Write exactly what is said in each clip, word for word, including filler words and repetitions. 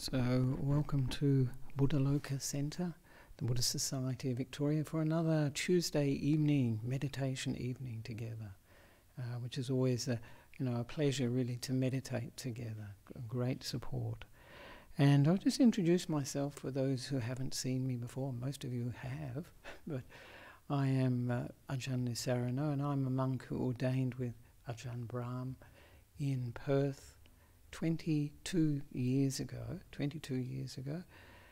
So, welcome to Buddhaloka Centre, the Buddhist Society of Victoria, for another Tuesday evening, meditation evening together, uh, which is always a, you know, a pleasure really to meditate together, a great support. And I'll just introduce myself for those who haven't seen me before. Most of you have, but I am uh, Ajahn Nisarano, and I'm a monk who ordained with Ajahn Brahm in Perth twenty-two years ago, twenty-two years ago,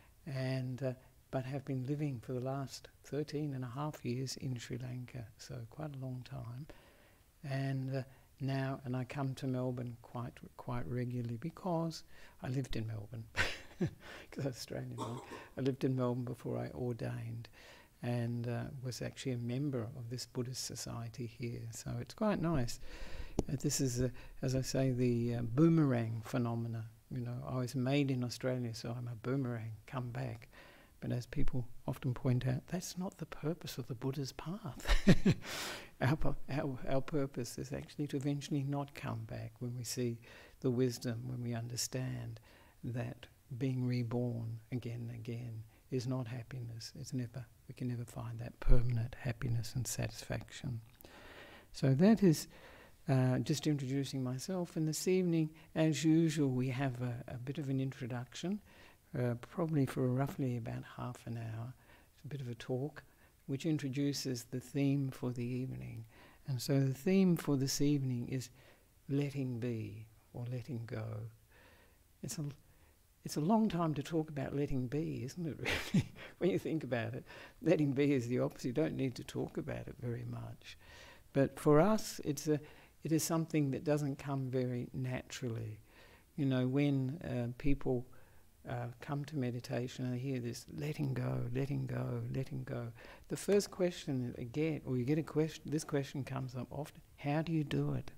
and uh, but have been living for the last thirteen and a half years in Sri Lanka, so quite a long time. And uh, now, and I come to Melbourne quite quite regularly because I lived in Melbourne, because I'm Australian. Right? I lived in Melbourne before I ordained, and uh, was actually a member of this Buddhist society here. So it's quite nice. Uh, this is, uh, as I say, the uh, boomerang phenomena. You know, I was made in Australia, so I'm a boomerang, come back. But as people often point out, that's not the purpose of the Buddha's path. our, our, our purpose is actually to eventually not come back when we see the wisdom, when we understand that being reborn again and again is not happiness. It's never, we can never find that permanent happiness and satisfaction. So that is uh, just introducing myself. And this evening, as usual, we have a, a bit of an introduction, uh, probably for roughly about half an hour. It's a bit of a talk, which introduces the theme for the evening. And so the theme for this evening is letting be, or letting go. It's a It's a long time to talk about letting be, isn't it, really? When you think about it, letting be is the opposite. You don't need to talk about it very much. But for us, it's a, it is something that doesn't come very naturally. You know, when uh, people uh, come to meditation and they hear this letting go, letting go, letting go, the first question that they get, or you get a question, this question comes up often: how do you do it?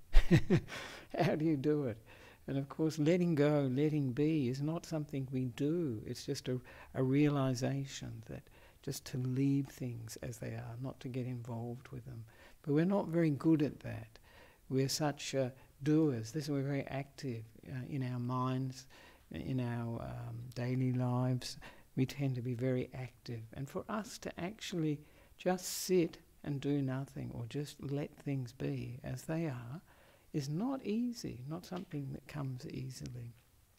How do you do it? And of course, letting go, letting be is not something we do. It's just a, a realization that just to leave things as they are, not to get involved with them. But we're not very good at that. We're such uh, doers. This we're very active uh, in our minds, in our um, daily lives. We tend to be very active. And for us to actually just sit and do nothing, or just let things be as they are, is not easy, not something that comes easily.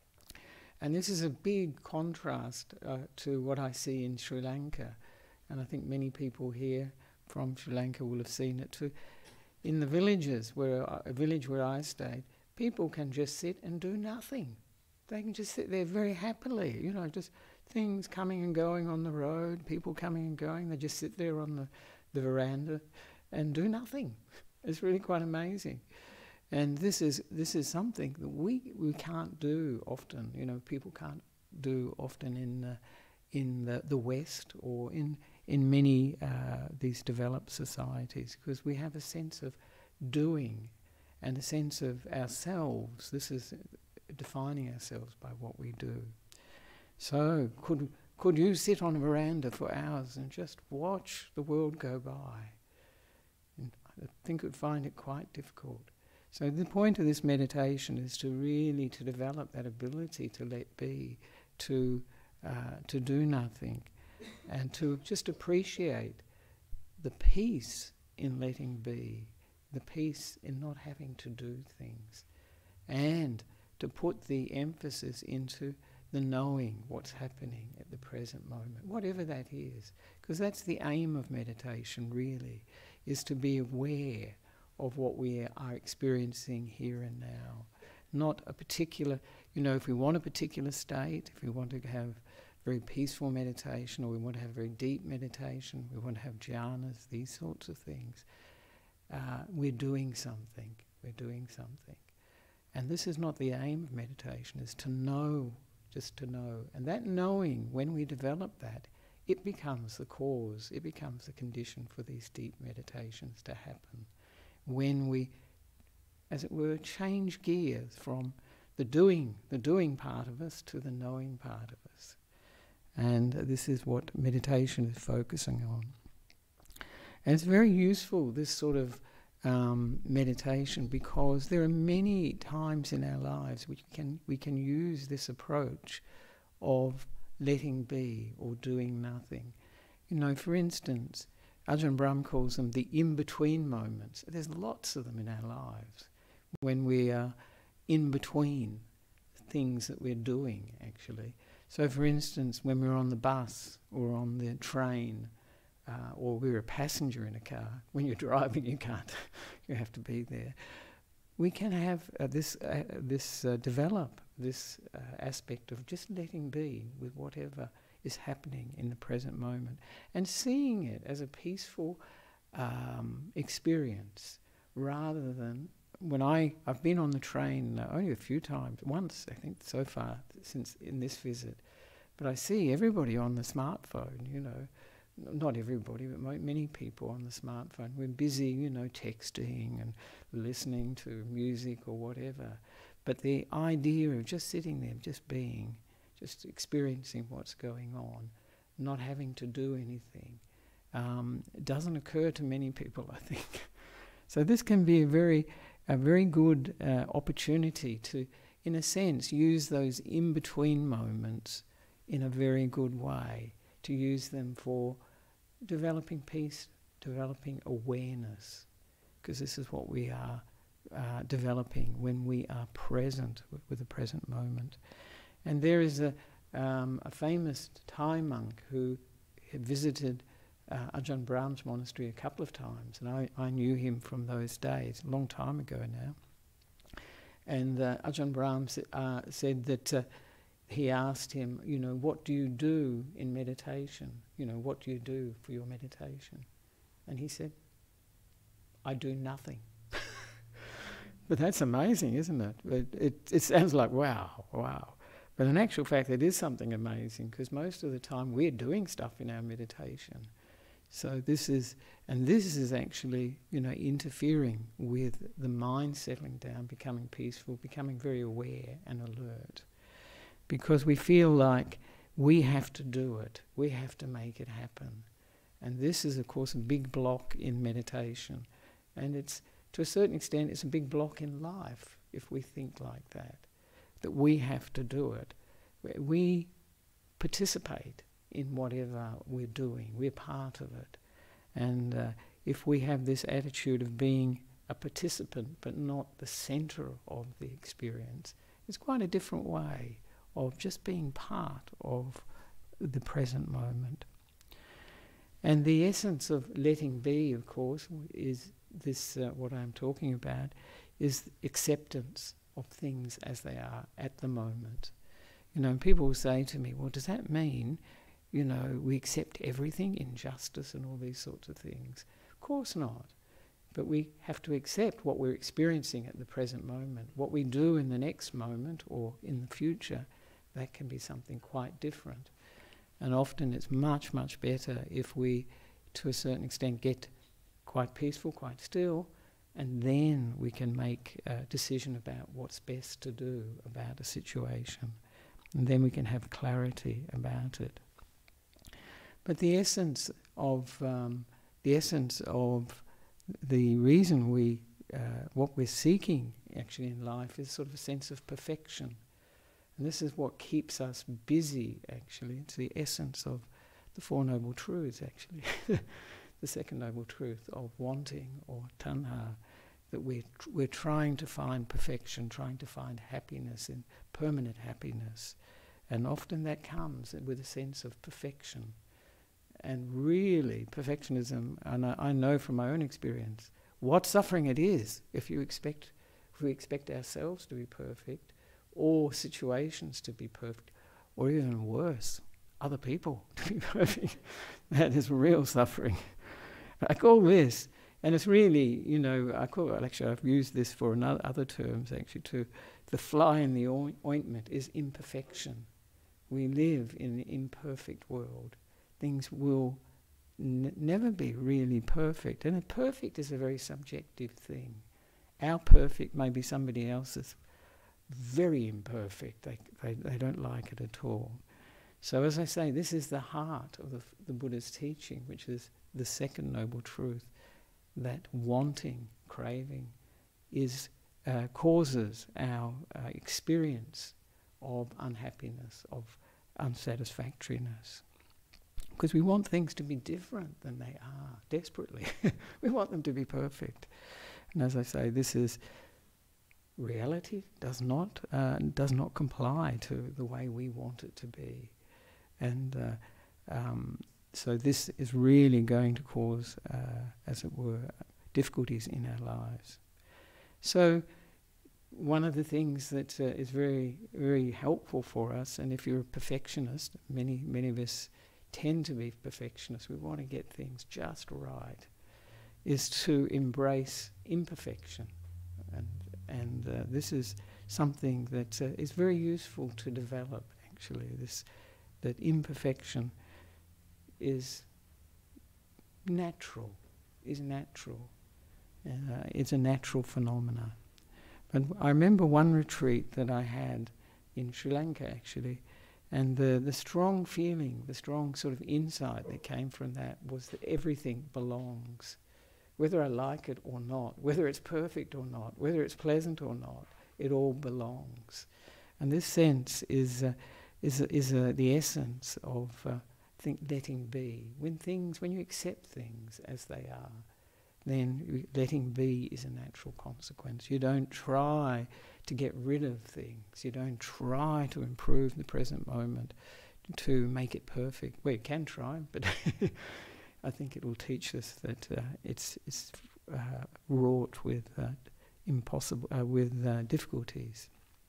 And this is a big contrast uh, to what I see in Sri Lanka, and I think many people here from Sri Lanka will have seen it too. In the villages, where uh, a village where I stayed, people can just sit and do nothing. They can just sit there very happily, you know, just things coming and going on the road, people coming and going, they just sit there on the, the veranda and do nothing. It's really quite amazing. And this is this is something that we we can't do often. You know, people can't do often in uh, in the, the West, or in in many uh, these developed societies, because we have a sense of doing and a sense of ourselves. This is defining ourselves by what we do. So could could you sit on a veranda for hours and just watch the world go by? And I think you'd find it quite difficult. So the point of this meditation is to really to develop that ability to let be, to uh, to do nothing, and to just appreciate the peace in letting be, the peace in not having to do things, and to put the emphasis into the knowing what's happening at the present moment, whatever that is, because that's the aim of meditation really, is to be aware of what we are experiencing here and now. Not a particular, you know, if we want a particular state, if we want to have very peaceful meditation, or we want to have very deep meditation, we want to have jhanas, these sorts of things, uh, we're doing something, we're doing something. And this is not the aim of meditation, is to know, just to know. And that knowing, when we develop that, it becomes the cause, it becomes the condition for these deep meditations to happen. When we, as it were, change gears from the doing, the doing part of us to the knowing part of us. And uh, this is what meditation is focusing on. And it's very useful, this sort of um, meditation, because there are many times in our lives which can we can use this approach of letting be or doing nothing. You know, for instance, Ajahn Brahm calls them the in-between moments. There's lots of them in our lives when we are in between things that we're doing, actually. So, for instance, when we're on the bus or on the train, uh, or we're a passenger in a car, when you're driving you can't, you have to be there. We can have uh, this, uh, this uh, develop this uh, aspect of just letting be with whatever is happening in the present moment and seeing it as a peaceful um, experience rather than when I, I've been on the train uh, only a few times, once I think so far since in this visit, but I see everybody on the smartphone, you know, not everybody, but mo- many people on the smartphone. We're busy, you know, texting and listening to music or whatever. But the idea of just sitting there, just being, just experiencing what's going on, not having to do anything, um, doesn't occur to many people, I think. So this can be a very, a very good uh, opportunity to, in a sense, use those in-between moments in a very good way, to use them for developing peace, developing awareness, because this is what we are uh, developing when we are present with, with the present moment. And there is a, um, a famous Thai monk who had visited uh, Ajahn Brahm's monastery a couple of times, and I, I knew him from those days, a long time ago now. And uh, Ajahn Brahm uh, said that uh, he asked him, you know, what do you do in meditation? You know, what do you do for your meditation? And he said, I do nothing. But that's amazing, isn't it? It, it? it sounds like, wow, wow. But in actual fact, it is something amazing, because most of the time we're doing stuff in our meditation. So this is, and this is actually, you know, interfering with the mind settling down, becoming peaceful, becoming very aware and alert. Because we feel like we have to do it, we have to make it happen. And this is, of course, a big block in meditation. And it's, to a certain extent, it's a big block in life if we think like that, that we have to do it. We participate in whatever we're doing, we're part of it. And uh, if we have this attitude of being a participant but not the centre of the experience, it's quite a different way of just being part of the present moment. And the essence of letting be, of course, is this, uh, what I'm talking about, is acceptance of things as they are at the moment. You know, and people will say to me, well, does that mean, you know, we accept everything, injustice and all these sorts of things? Of course not. But we have to accept what we're experiencing at the present moment. What we do in the next moment or in the future, that can be something quite different. And often it's much, much better if we, to a certain extent, get quite peaceful, quite still, and then we can make a decision about what's best to do about a situation. And then we can have clarity about it. But the essence of um, the essence of the reason we, uh, what we're seeking actually in life is sort of a sense of perfection. And this is what keeps us busy, actually. It's the essence of the Four Noble Truths, actually. The second noble truth of wanting, or tanha, that we're, tr- we're trying to find perfection, trying to find happiness and permanent happiness. And often that comes with a sense of perfection. And really, perfectionism, and I, I know from my own experience, what suffering it is if you expect, if we expect ourselves to be perfect, or situations to be perfect, or even worse, other people to be perfect. That is real suffering. Like all this, and it's really, you know, I call it, actually I've used this for another, other terms actually too, the fly in the ointment is imperfection. We live in an imperfect world. Things will n- never be really perfect, and a perfect is a very subjective thing. Our perfect may be somebody else's very imperfect. They, they, they don't like it at all. So as I say, this is the heart of the, the Buddha's teaching, which is the second noble truth, that wanting, craving, is uh, causes our uh, experience of unhappiness, of unsatisfactoriness. Because we want things to be different than they are, desperately. We want them to be perfect. And as I say, this is reality does not uh, does not comply to the way we want it to be. And uh, um, so this is really going to cause, uh, as it were, difficulties in our lives. So one of the things that uh, is very, very helpful for us, and if you're a perfectionist, many, many of us tend to be perfectionists, we want to get things just right, is to embrace imperfection. And, and uh, this is something that uh, is very useful to develop, actually, this, that imperfection is natural, is natural. Uh, it's a natural phenomena. But I remember one retreat that I had in Sri Lanka, actually, and the, the strong feeling, the strong sort of insight that came from that was that everything belongs. Whether I like it or not, whether it's perfect or not, whether it's pleasant or not, it all belongs. And this sense is uh, is is uh, the essence of uh, think letting be. When things, when you accept things as they are, then letting be is a natural consequence. You don't try to get rid of things. You don't try to improve the present moment, to make it perfect. Well, you can try, but I think it will teach us that uh, it's it's uh, wrought with uh, impossible uh, with uh, difficulties.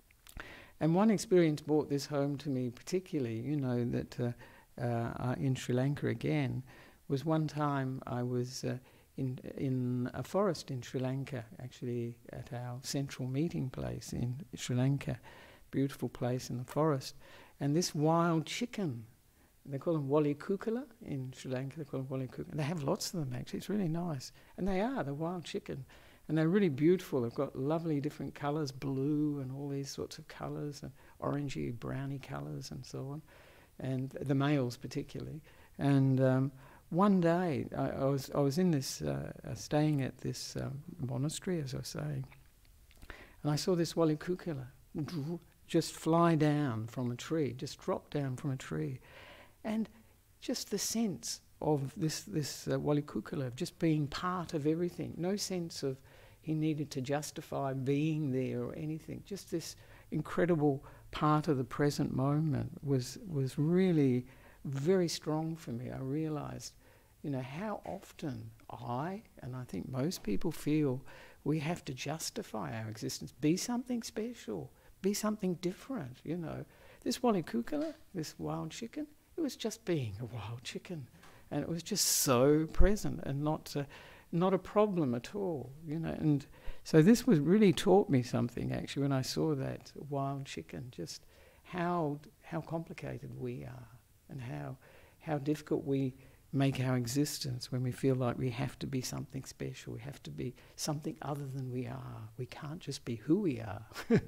And one experience brought this home to me particularly. You know that uh, uh, in Sri Lanka again was one time I was uh, in in a forest in Sri Lanka, actually at our central meeting place in Sri Lanka, beautiful place in the forest, and this wild chicken. They call them wali kukula in Sri Lanka. They call them wali kukula. They have lots of them, actually. It's really nice. And they are, the wild chicken. And they're really beautiful. They've got lovely different colours, blue and all these sorts of colours, and orangey, browny colours and so on. And the males particularly. And um, one day, I, I was I was in this, uh, uh, staying at this um, monastery, as I was saying, and I saw this wali kukula just fly down from a tree, just drop down from a tree. And just the sense of this this uh, wali kukula just being part of everything. No sense of he needed to justify being there or anything. Just this incredible part of the present moment was was really very strong for me. I realised, you know, how often I, and I think most people feel, we have to justify our existence, be something special, be something different, you know. This wali kukula, this wild chicken, it was just being a wild chicken, and it was just so present and not uh, not a problem at all, you know. And so this was really taught me something, actually, when I saw that wild chicken, just how how complicated we are, and how how difficult we make our existence when we feel like we have to be something special, we have to be something other than we are. We can't just be who we are.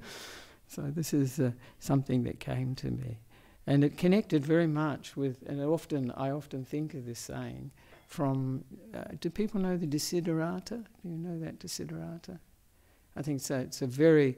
So this is uh, something that came to me. And it connected very much with, and often I often think of this saying from, uh, do people know the Desiderata? Do you know that Desiderata? I think so. It's a very,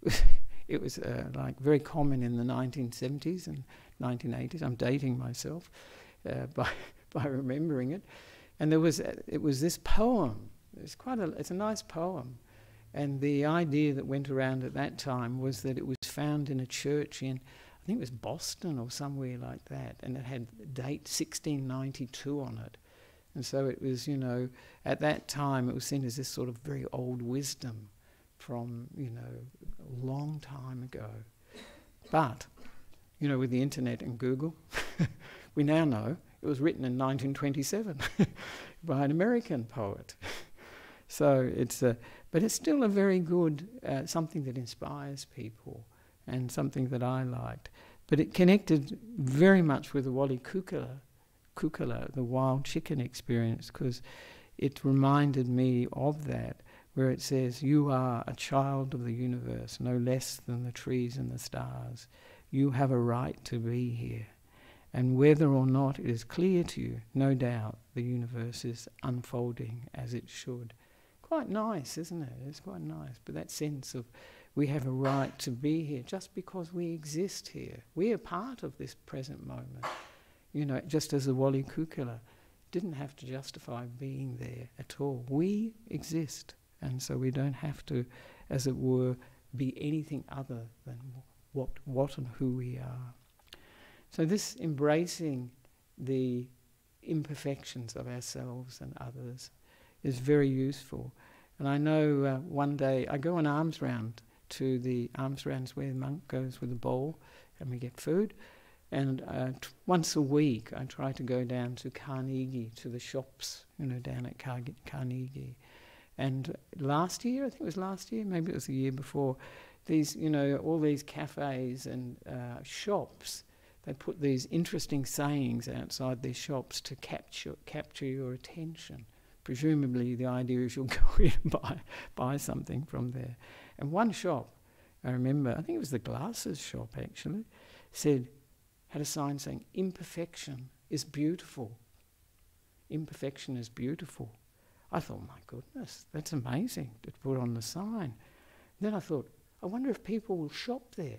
it was uh, like very common in the nineteen seventies and nineteen eighties. I'm dating myself uh, by by remembering it. And there was, uh, it was this poem. It's quite a, it's a nice poem. And the idea that went around at that time was that it was found in a church in, I think it was Boston or somewhere like that, and it had date sixteen ninety-two on it. And so it was, you know, at that time it was seen as this sort of very old wisdom from, you know, a long time ago. But, you know, with the internet and Google, we now know it was written in nineteen twenty-seven by an American poet. So it's a, but it's still a very good, uh, something that inspires people, and something that I liked. But it connected very much with the wali kukula, kukula, the wild chicken experience, because it reminded me of that, where it says, you are a child of the universe, no less than the trees and the stars. You have a right to be here. And whether or not it is clear to you, no doubt the universe is unfolding as it should. Quite nice, isn't it? It's quite nice. But that sense of we have a right to be here just because we exist here. We are part of this present moment. You know, just as the Wali Kukula didn't have to justify being there at all. We exist, and so we don't have to, as it were, be anything other than what, what and who we are. So this embracing the imperfections of ourselves and others is very useful. And I know uh, one day I go on alms round to the alms rounds where the monk goes with a bowl and we get food. And uh, t- once a week I try to go down to Carnegie, to the shops, you know, down at Car- Carnegie. And last year, I think it was last year, maybe it was the year before, these, you know, all these cafes and uh, shops, they put these interesting sayings outside their shops to capture capture your attention. Presumably the idea is you'll go in and buy, buy something from there. And one shop, I remember, I think it was the glasses shop actually, said, had a sign saying, imperfection is beautiful. Imperfection is beautiful. I thought, my goodness, that's amazing to put on the sign. Then I thought, I wonder if people will shop there.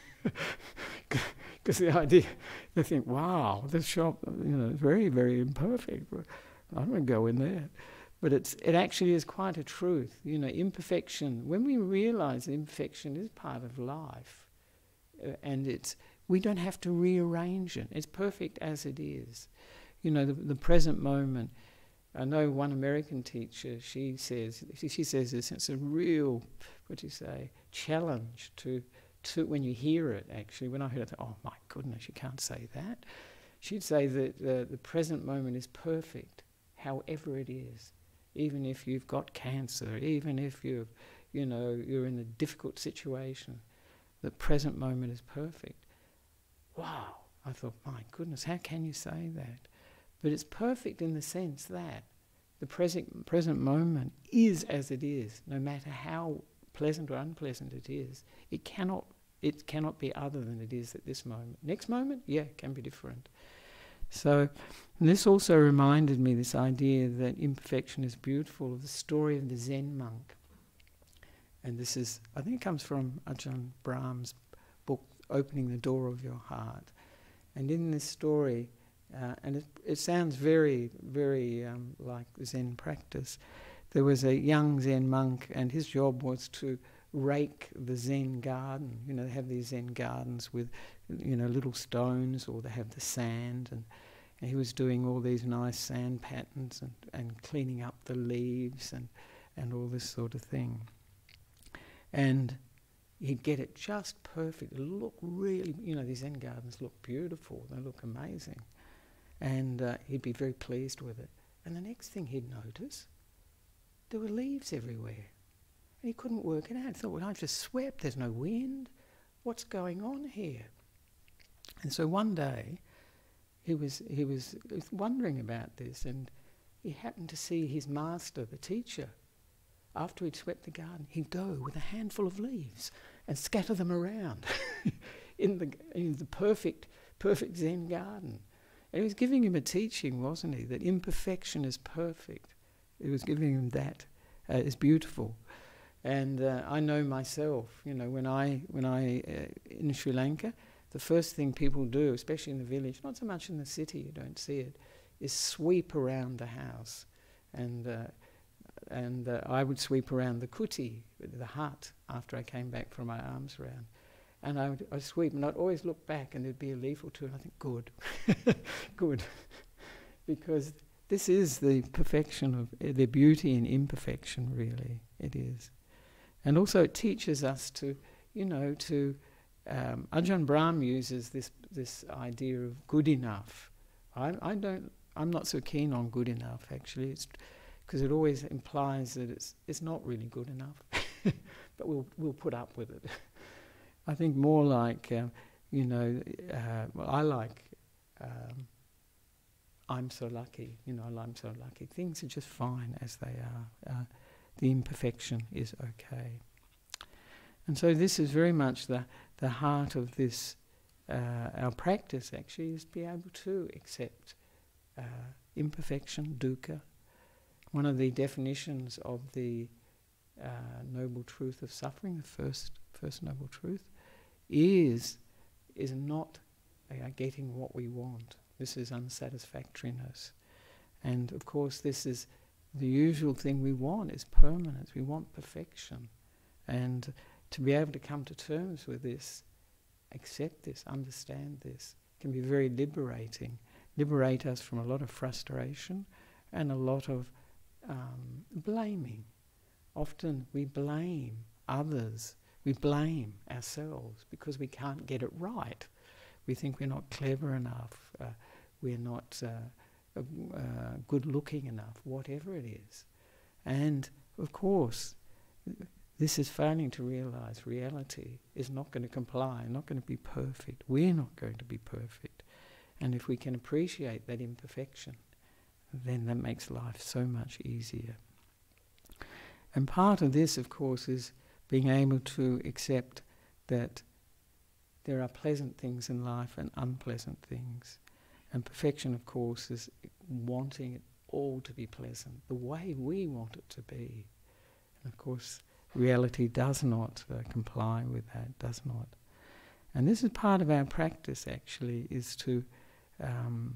Because the idea, they think, wow, this shop, you know, is very, very imperfect. I don't want to go in there. But it's it actually is quite a truth. You know, imperfection, when we realise that imperfection is part of life, uh, and it's, we don't have to rearrange it. It's perfect as it is. You know, the, the present moment. I know one American teacher, she says, she, she says this, it's a real, what do you say, challenge to, to, when you hear it actually. When I heard it, I thought, oh my goodness, you can't say that. She'd say that uh, the present moment is perfect, however it is. Even if you've got cancer, even if you've, you know, you're in a difficult situation, the present moment is perfect. Wow, I thought, my goodness, how can you say that? But it's perfect in the sense that the present present moment is as it is, no matter how pleasant or unpleasant it is. It cannot it cannot be other than it is at this moment. Next moment, yeah, it can be different. So this also reminded me, this idea that imperfection is beautiful, of the story of the Zen monk. And this is, I think it comes from Ajahn Brahm's book, Opening the Door of Your Heart. And in this story, Uh, and it, it sounds very, very um, like Zen practice. There was a young Zen monk, and his job was to rake the Zen garden. You know, they have these Zen gardens with, you know, little stones, or they have the sand, and, and he was doing all these nice sand patterns and, and cleaning up the leaves and, and all this sort of thing. And he'd get it just perfect. It looked really, you know, these Zen gardens look beautiful. They look amazing. And uh, he'd be very pleased with it. And the next thing he'd notice, there were leaves everywhere. And he couldn't work it out. He thought, well, I've just swept, there's no wind. What's going on here? And so one day, he was, he was wondering about this, and he happened to see his master, the teacher. After he'd swept the garden, he'd go with a handful of leaves and scatter them around in the, in the perfect, perfect Zen garden. And he was giving him a teaching, wasn't he, that imperfection is perfect. He was giving him that uh, is beautiful. And uh, I know myself, you know, when I, when I uh, in Sri Lanka, the first thing people do, especially in the village, not so much in the city, you don't see it, is sweep around the house. And uh, and uh, I would sweep around the kuti, the hut, after I came back from my alms round. And I would I'd sweep, and I'd always look back, and there'd be a leaf or two, and I think, good, good. Because this is the perfection of, uh, the beauty in imperfection, really, it is. And also it teaches us to, you know, to, um, Ajahn Brahm uses this this idea of good enough. I, I don't, I'm not so keen on good enough, actually, it's because it always implies that it's it's not really good enough, but we'll we'll put up with it. I think more like, uh, you know, uh, well, I like, um, I'm so lucky, you know, I'm so lucky. Things are just fine as they are. Uh, the imperfection is okay. And so this is very much the, the heart of this, uh, our practice actually, is to be able to accept uh, imperfection, dukkha. One of the definitions of the uh, noble truth of suffering, the first first noble truth, is is not uh, getting what we want. This is unsatisfactoriness. And of course this is the usual thing we want, is permanence. We want perfection. And to be able to come to terms with this, accept this, understand this, can be very liberating. Liberate us from a lot of frustration and a lot of um, blaming. Often we blame others, we blame ourselves because we can't get it right. We think we're not clever enough, uh, we're not uh, uh, uh, good looking enough, whatever it is. And of course, this is failing to realise reality is not going to comply, not going to be perfect. We're not going to be perfect. And if we can appreciate that imperfection, then that makes life so much easier. And part of this, of course, is being able to accept that there are pleasant things in life and unpleasant things. And perfection, of course, is wanting it all to be pleasant, the way we want it to be. And of course, reality does not uh, comply with that, does not. And this is part of our practice, actually, is to um,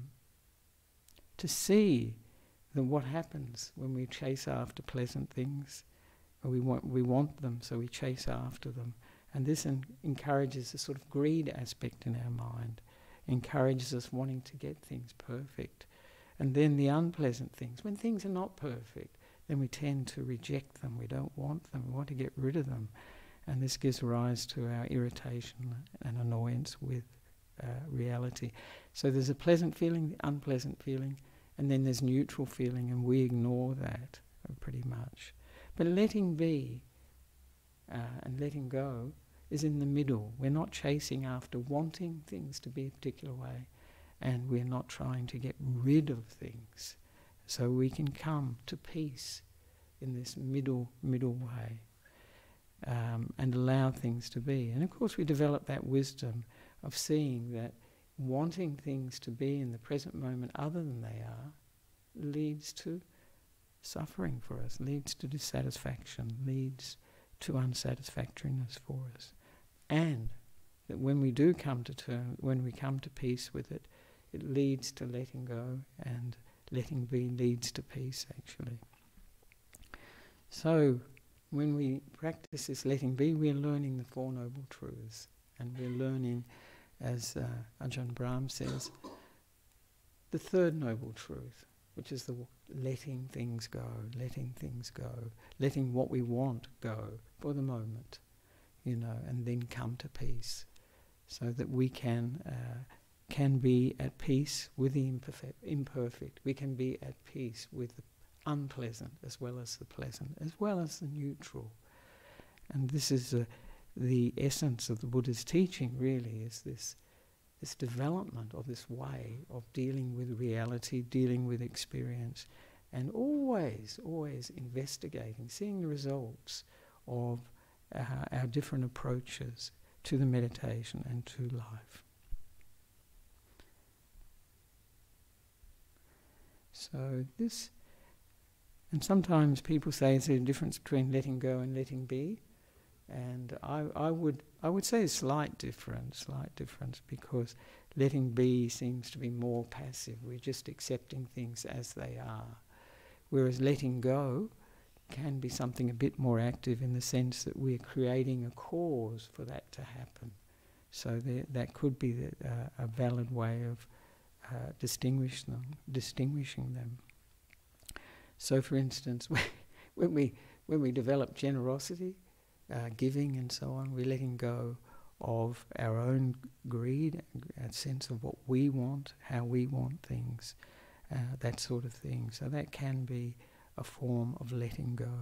to see that what happens when we chase after pleasant things. We want, we want them, so we chase after them. And this en- encourages a sort of greed aspect in our mind, encourages us wanting to get things perfect. And then the unpleasant things, when things are not perfect, then we tend to reject them. We don't want them. We want to get rid of them. And this gives rise to our irritation and annoyance with uh, reality. So there's a pleasant feeling, the unpleasant feeling, and then there's neutral feeling, and we ignore that uh, pretty much. But letting be uh, and letting go is in the middle. We're not chasing after wanting things to be a particular way, and we're not trying to get rid of things. So we can come to peace in this middle, middle way um, and allow things to be. And of course we develop that wisdom of seeing that wanting things to be in the present moment other than they are leads to suffering for us, leads to dissatisfaction, leads to unsatisfactoriness for us. And that when we do come to term, when we come to peace with it, it leads to letting go, and letting be leads to peace, actually. So when we practice this letting be, we're learning the Four Noble Truths, and we're learning, as uh, Ajahn Brahm says, the third noble truth, which is the w- letting things go, letting things go, letting what we want go for the moment, you know, and then come to peace, so that we can uh, can be at peace with the imperfect, imperfect. We can be at peace with the unpleasant as well as the pleasant, as well as the neutral. And this is uh, the essence of the Buddha's teaching, really, is this this development of this way of dealing with reality, dealing with experience, and always, always investigating, seeing the results of uh, our different approaches to the meditation and to life. So this, and sometimes people say, is there a difference between letting go and letting be? And I, I would I would say a slight difference, slight difference, because letting be seems to be more passive. We're just accepting things as they are. Whereas letting go can be something a bit more active, in the sense that we're creating a cause for that to happen. So there, that could be the, uh, a valid way of uh, distinguish them, distinguishing them. So, for instance, when we when we develop generosity, uh, giving, and so on, we're letting go of our own greed, a sense of what we want, how we want things, uh, that sort of thing. So that can be a form of letting go.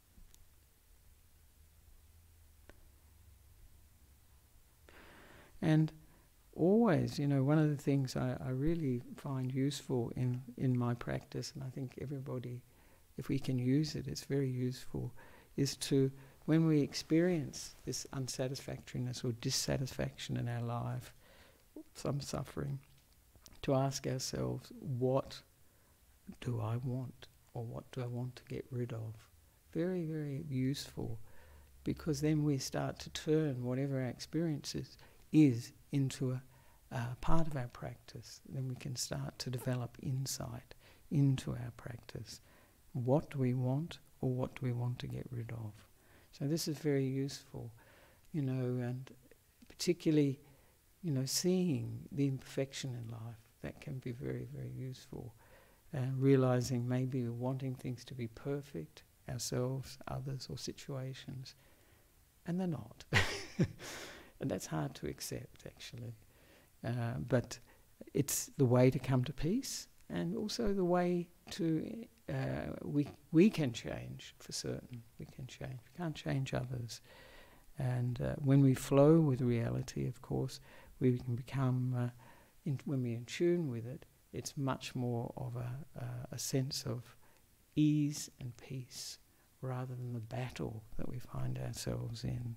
And always, you know, one of the things I, I really find useful in, in my practice, and I think everybody, if we can use it, it's very useful, is to, when we experience this unsatisfactoriness or dissatisfaction in our life, some suffering, to ask ourselves, what do I want? Or what do I want to get rid of? very, very useful, because then we start to turn whatever our experience is, is into a uh, part of our practice. Then we can start to develop insight into our practice. What do we want, or what do we want to get rid of? So this is very useful, you know, and particularly, you know, seeing the imperfection in life. That can be very, very useful. And realizing maybe we're wanting things to be perfect, ourselves, others, or situations, and they're not. And that's hard to accept, actually. Uh, but it's the way to come to peace, and also the way to, uh, we we can change, for certain. We can change. We can't change others. And uh, when we flow with reality, of course, we can become, uh, in, when we're in tune with it, it's much more of a, uh, a sense of ease and peace, rather than the battle that we find ourselves in.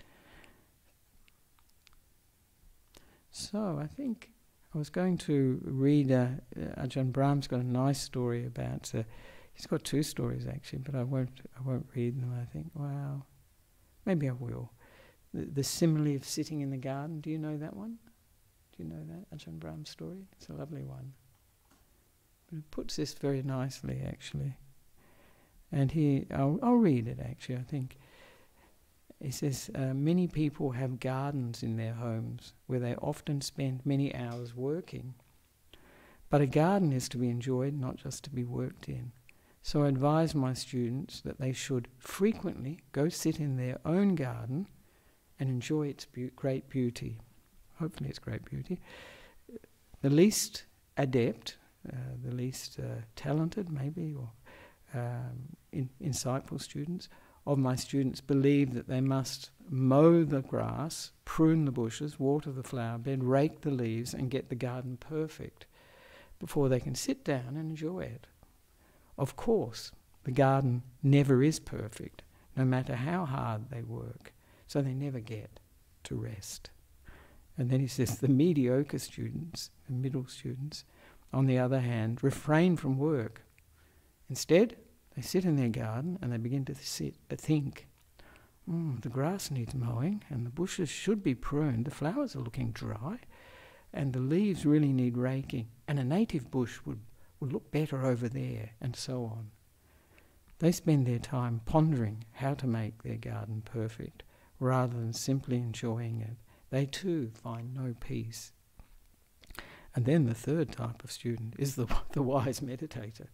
So I think I was going to read, uh, uh, Ajahn Brahm's got a nice story about, uh, he's got two stories actually, but I won't I won't read them. I think, wow, maybe I will. The, the simile of sitting in the garden, do you know that one? Do you know that, Ajahn Brahm's story? It's a lovely one. But it puts this very nicely, actually. And he, I'll, I'll read it actually, I think. He says, uh, many people have gardens in their homes where they often spend many hours working. But a garden is to be enjoyed, not just to be worked in. So I advise my students that they should frequently go sit in their own garden and enjoy its be- great beauty. Hopefully it's great beauty. The least adept, uh, the least uh, talented maybe, or um, in, insightful students, of my students believe that they must mow the grass, prune the bushes, water the flower bed, rake the leaves, and get the garden perfect before they can sit down and enjoy it. Of course, the garden never is perfect, no matter how hard they work, so they never get to rest. And then he says the mediocre students, the middle students, on the other hand, refrain from work. Instead, they sit in their garden and they begin to sit, uh, think, mm, the grass needs mowing and the bushes should be pruned, the flowers are looking dry and the leaves really need raking, and a native bush would, would look better over there, and so on. They spend their time pondering how to make their garden perfect rather than simply enjoying it. They too find no peace. And then the third type of student is the, the wise meditator.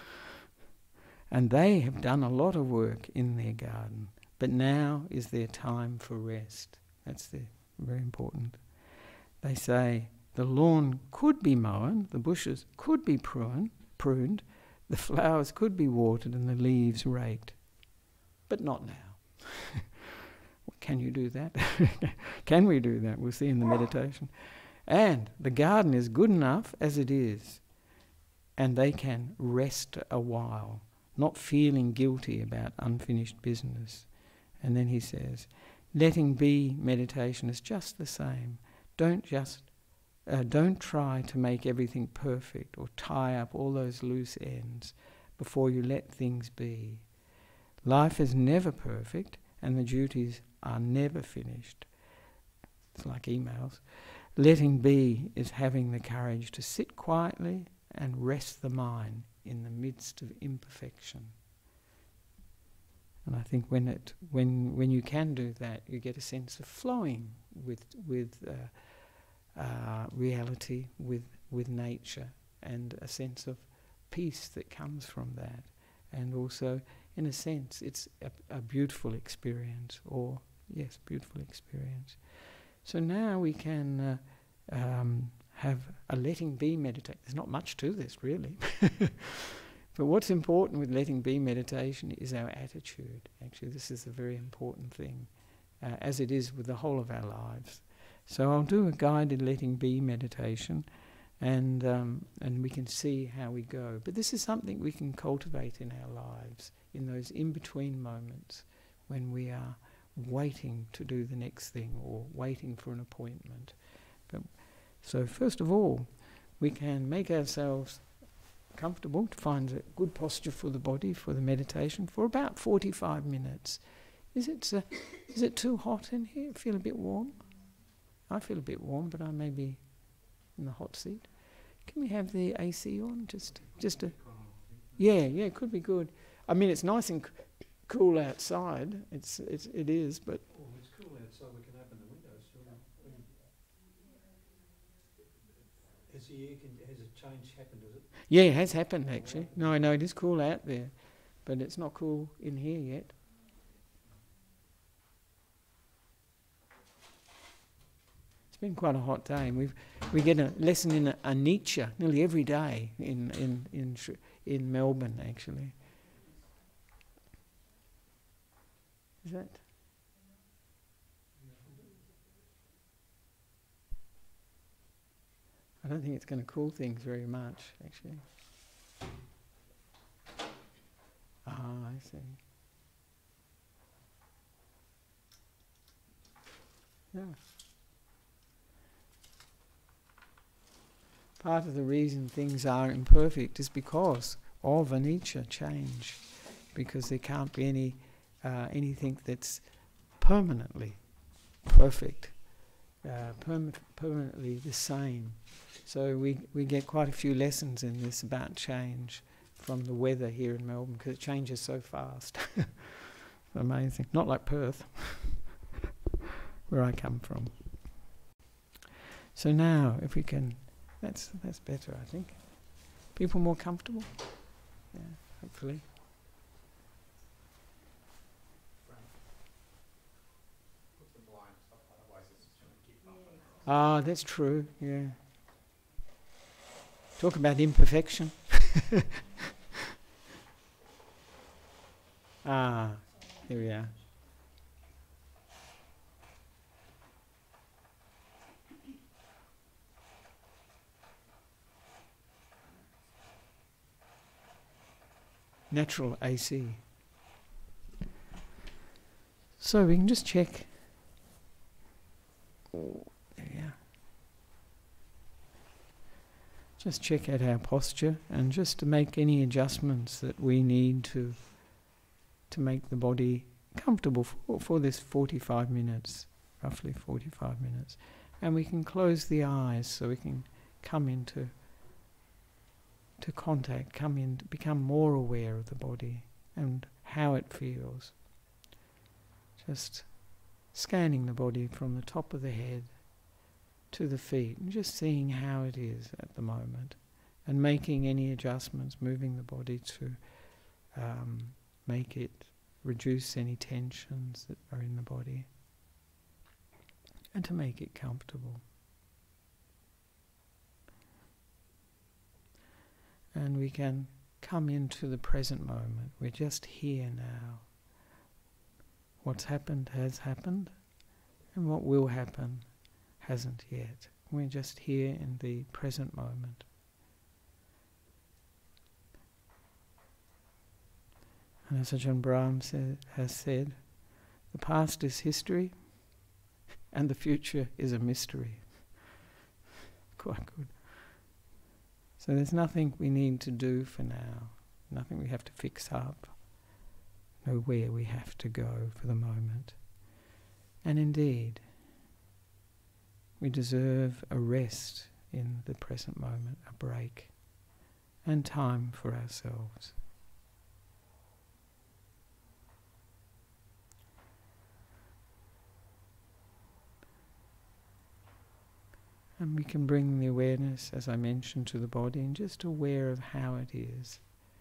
And they have done a lot of work in their garden, but now is their time for rest. That's the, very important. They say, the lawn could be mown, the bushes could be pruned, pruned, the flowers could be watered and the leaves raked, but not now. Can you do that? Can we do that? We'll see in the meditation. And the garden is good enough as it is, and they can rest a while, not feeling guilty about unfinished business. And then he says, letting be meditation is just the same. Don't just, uh, don't try to make everything perfect or tie up all those loose ends before you let things be. Life is never perfect and the duties are never finished. It's like emails. Letting be is having the courage to sit quietly and rest the mind in the midst of imperfection. And I think when it when when you can do that, you get a sense of flowing with with uh, uh, reality, with with nature, and a sense of peace that comes from that. And also, in a sense, it's a, a beautiful experience, or yes, beautiful experience. So now we can uh, um, have a letting be meditation. There's not much to this, really. But what's important with letting be meditation is our attitude. Actually, this is a very important thing, uh, as it is with the whole of our lives. So I'll do a guided letting be meditation, and um, and we can see how we go. But this is something we can cultivate in our lives, in those in-between moments when we are waiting to do the next thing or waiting for an appointment. But so first of all, we can make ourselves comfortable, to find a good posture for the body, for the meditation, for about forty-five minutes. Is it uh, is it too hot in here? Feel a bit warm? I feel a bit warm, but I may be in the hot seat. Can we have the A C on? Just, just a, yeah, yeah, it could be good. I mean, it's nice and c- cool outside. It's, it's, it is, but. Well, it's cool outside. We can open the windows. So we, has the air con- has a change happened? Has it? Yeah, it has happened actually. No, no, it is cool out there, but it's not cool in here yet. It's been quite a hot day. We've we get a lesson in anicca nearly every day in in in in Melbourne actually. Is that? I don't think it's going to cool things very much actually. Ah, I see. Yeah. Part of the reason things are imperfect is because of anicca, change, because there can't be any uh, anything that's permanently perfect, uh, perm- permanently the same. So we we get quite a few lessons in this about change from the weather here in Melbourne, because it changes so fast. Amazing. Not like Perth, where I come from. So now, if we can. That's that's better, I think. People more comfortable? Yeah, hopefully. Ah, that's true, yeah. Talk about imperfection. Ah, here we are. Natural A C. So we can just check. Oh, yeah. Just check out our posture and just to make any adjustments that we need to to make the body comfortable for, for this forty-five minutes, roughly forty-five minutes. And we can close the eyes so we can come into to contact, come in, become more aware of the body and how it feels. Just scanning the body from the top of the head to the feet and just seeing how it is at the moment and making any adjustments, moving the body to um, make it reduce any tensions that are in the body and to make it comfortable. And we can come into the present moment. We're just here now. What's happened has happened, and what will happen hasn't yet. We're just here in the present moment. And as Ajahn Brahm said, has said, the past is history, and the future is a mystery. Quite good. So there's nothing we need to do for now, nothing we have to fix up, nowhere we have to go for the moment. And indeed, we deserve a rest in the present moment, a break, and time for ourselves. And we can bring the awareness, as I mentioned, to the body and just aware of how it is.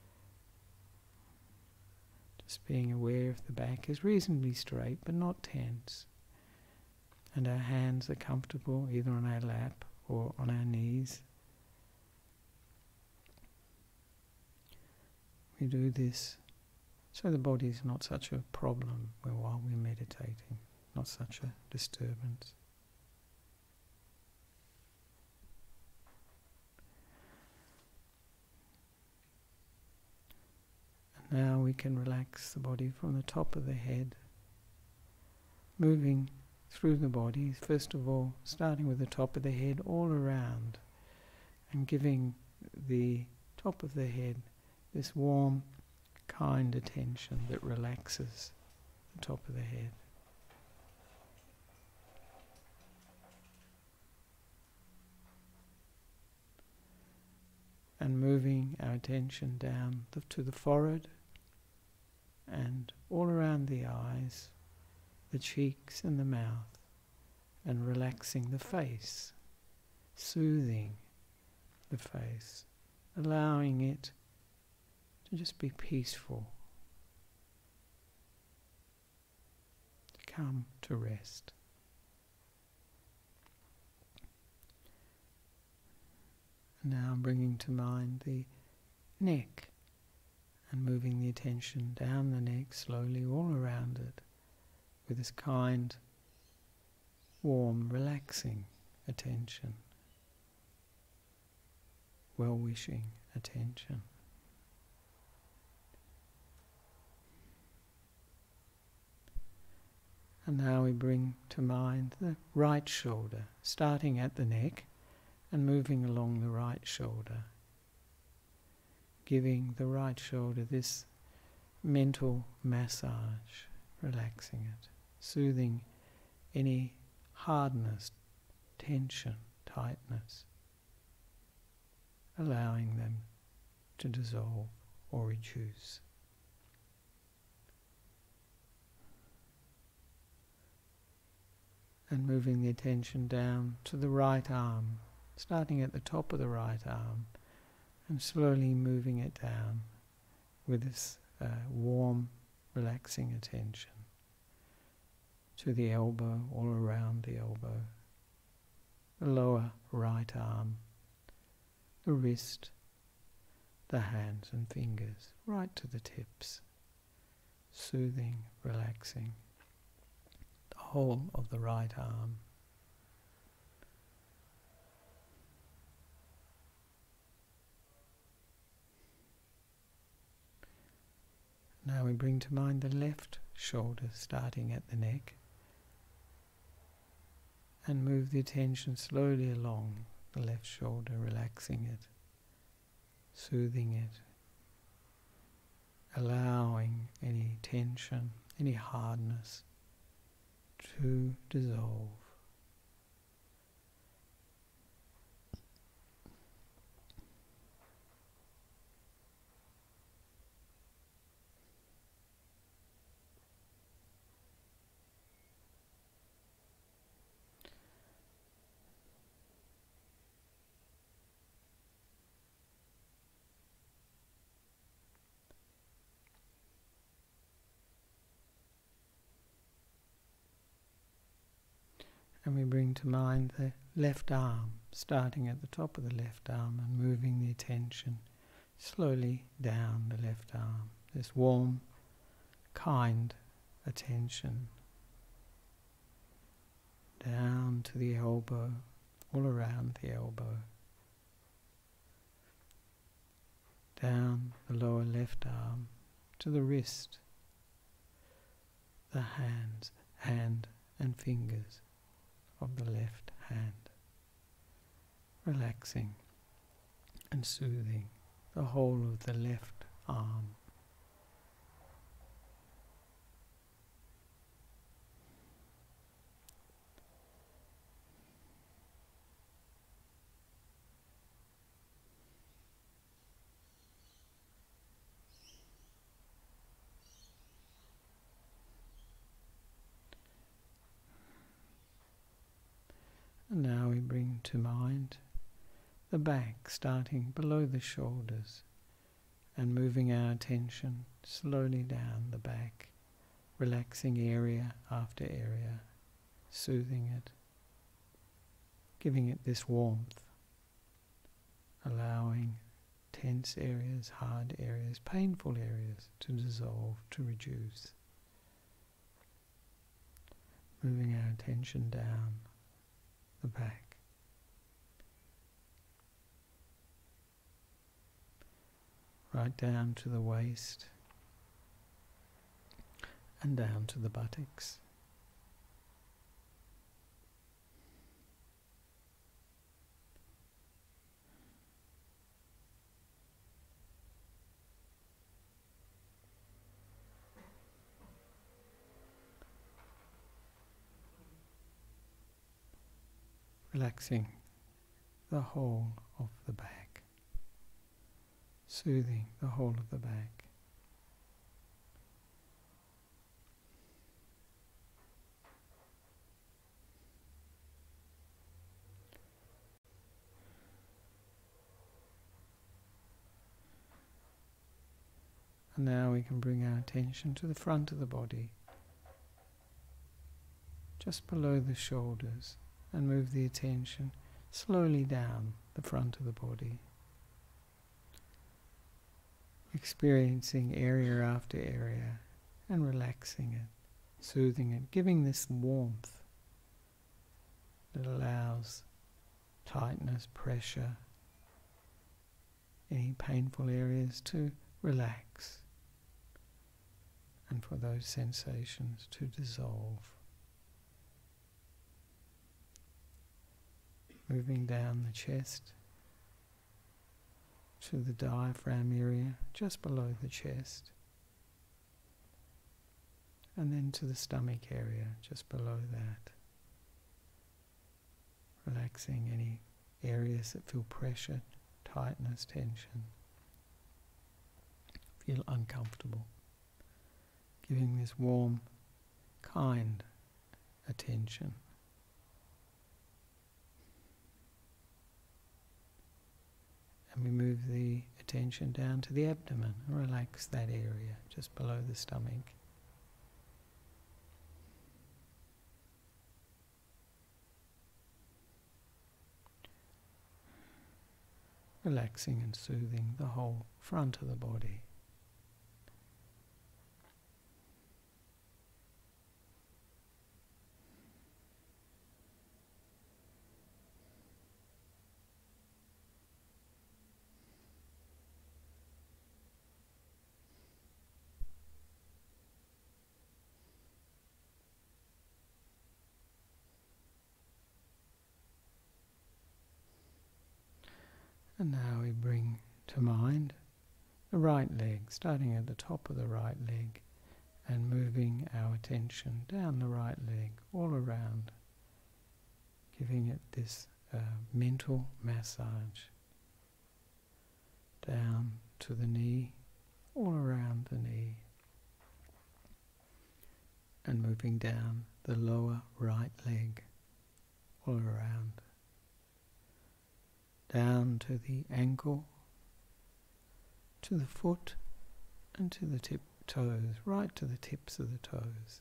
Just being aware if the back is reasonably straight but not tense. And our hands are comfortable either on our lap or on our knees. We do this so the body is not such a problem while we're meditating, not such a disturbance. Now we can relax the body from the top of the head, moving through the body, first of all starting with the top of the head all around and giving the top of the head, this warm, kind attention that relaxes the top of the head. And moving our attention down the, to the forehead and all around the eyes, the cheeks and the mouth, and relaxing the face, soothing the face, allowing it to just be peaceful, to come to rest. Now I'm bringing to mind the neck and moving the attention down the neck slowly all around it with this kind, warm, relaxing attention, well-wishing attention. And now we bring to mind the right shoulder, starting at the neck and moving along the right shoulder, giving the right shoulder this mental massage, relaxing it, soothing any hardness, tension, tightness, allowing them to dissolve or reduce. And moving the attention down to the right arm, starting at the top of the right arm and slowly moving it down with this uh, warm, relaxing attention to the elbow, all around the elbow, the lower right arm, the wrist, the hands and fingers, right to the tips, soothing, relaxing the whole of the right arm. Now we bring to mind the left shoulder, starting at the neck, and move the attention slowly along the left shoulder, relaxing it, soothing it, allowing any tension, any hardness to dissolve. And we bring to mind the left arm, starting at the top of the left arm and moving the attention slowly down the left arm. This warm, kind attention down to the elbow, all around the elbow, down the lower left arm to the wrist, the hands, hand and fingers of the left hand, relaxing and soothing the whole of the left arm. And now we bring to mind the back, starting below the shoulders and moving our attention slowly down the back, relaxing area after area, soothing it, giving it this warmth, allowing tense areas, hard areas, painful areas to dissolve, to reduce. Moving our attention down the back. Right down to the waist and down to the buttocks. relaxing the whole of the back, soothing the whole of the back. And now we can bring our attention to the front of the body, just below the shoulders, and move the attention slowly down the front of the body, experiencing area after area and relaxing it, soothing it, giving this warmth that allows tightness, pressure, any painful areas to relax, and for those sensations to dissolve. Moving down the chest to the diaphragm area just below the chest, and then to the stomach area just below that. Relaxing any areas that feel pressured, tightness, tension, feel uncomfortable. Giving this warm, kind attention. And we move the attention down to the abdomen and relax that area just below the stomach. Relaxing and soothing the whole front of the body. And now we bring to mind the right leg, starting at the top of the right leg and moving our attention down the right leg, all around, giving it this uh, mental massage, down to the knee, all around the knee, and moving down the lower right leg, all around, down to the ankle, to the foot, and to the tip toes, right to the tips of the toes.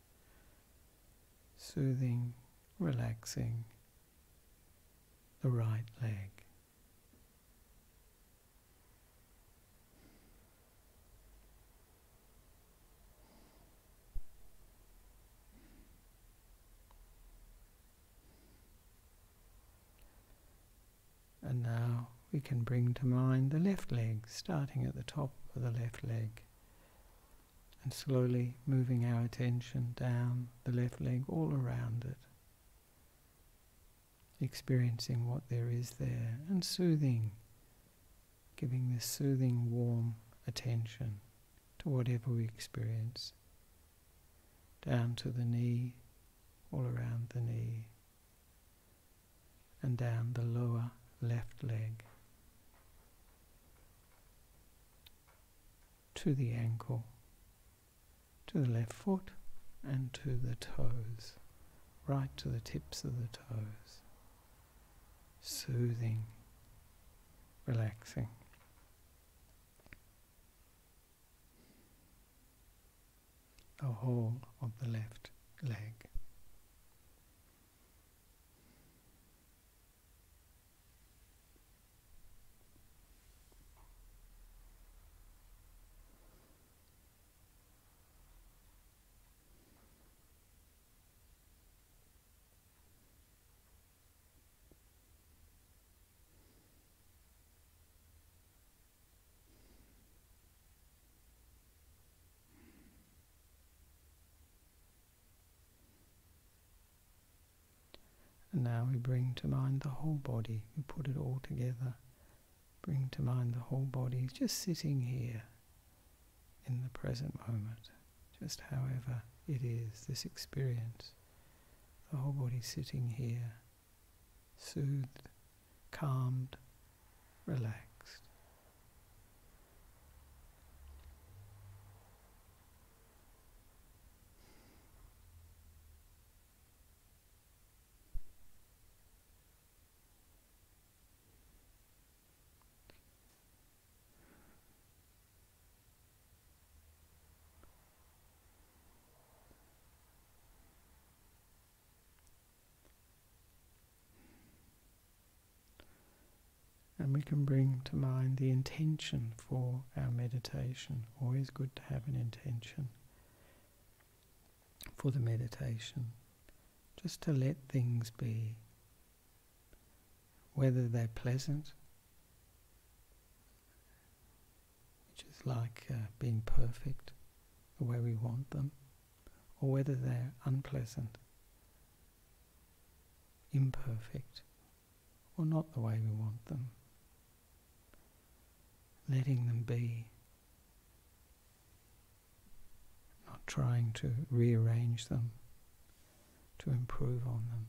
Soothing, relaxing the right leg. And now we can bring to mind the left leg, starting at the top of the left leg and slowly moving our attention down the left leg, all around it, experiencing what there is there and soothing, giving this soothing, warm attention to whatever we experience, down to the knee, all around the knee, and down the lower left leg to the ankle, to the left foot, and to the toes, right to the tips of the toes. Soothing, relaxing. The whole of the left leg. And now we bring to mind the whole body. We put it all together. Bring to mind the whole body just sitting here in the present moment. Just however it is, this experience. The whole body sitting here soothed, calmed, relaxed. And we can bring to mind the intention for our meditation. Always good to have an intention for the meditation. Just to let things be. Whether they're pleasant, which is like uh, being perfect the way we want them, or whether they're unpleasant, imperfect, or not the way we want them. Letting them be, not trying to rearrange them, to improve on them.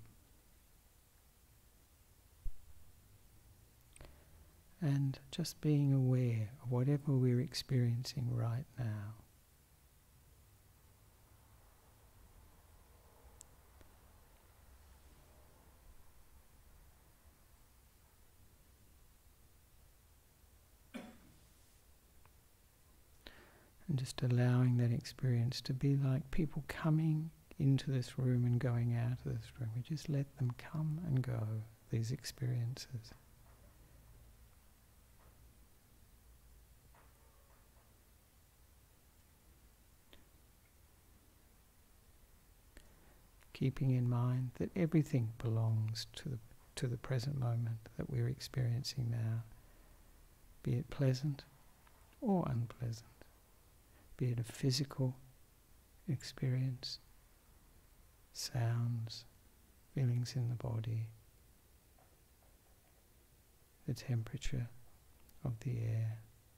And just being aware of whatever we're experiencing right now. And just allowing that experience to be like people coming into this room and going out of this room. We just let them come and go, these experiences. Keeping in mind that everything belongs to the, to the present moment that we're experiencing now, be it pleasant or unpleasant. Be it a physical experience, sounds, feelings in the body, the temperature of the air,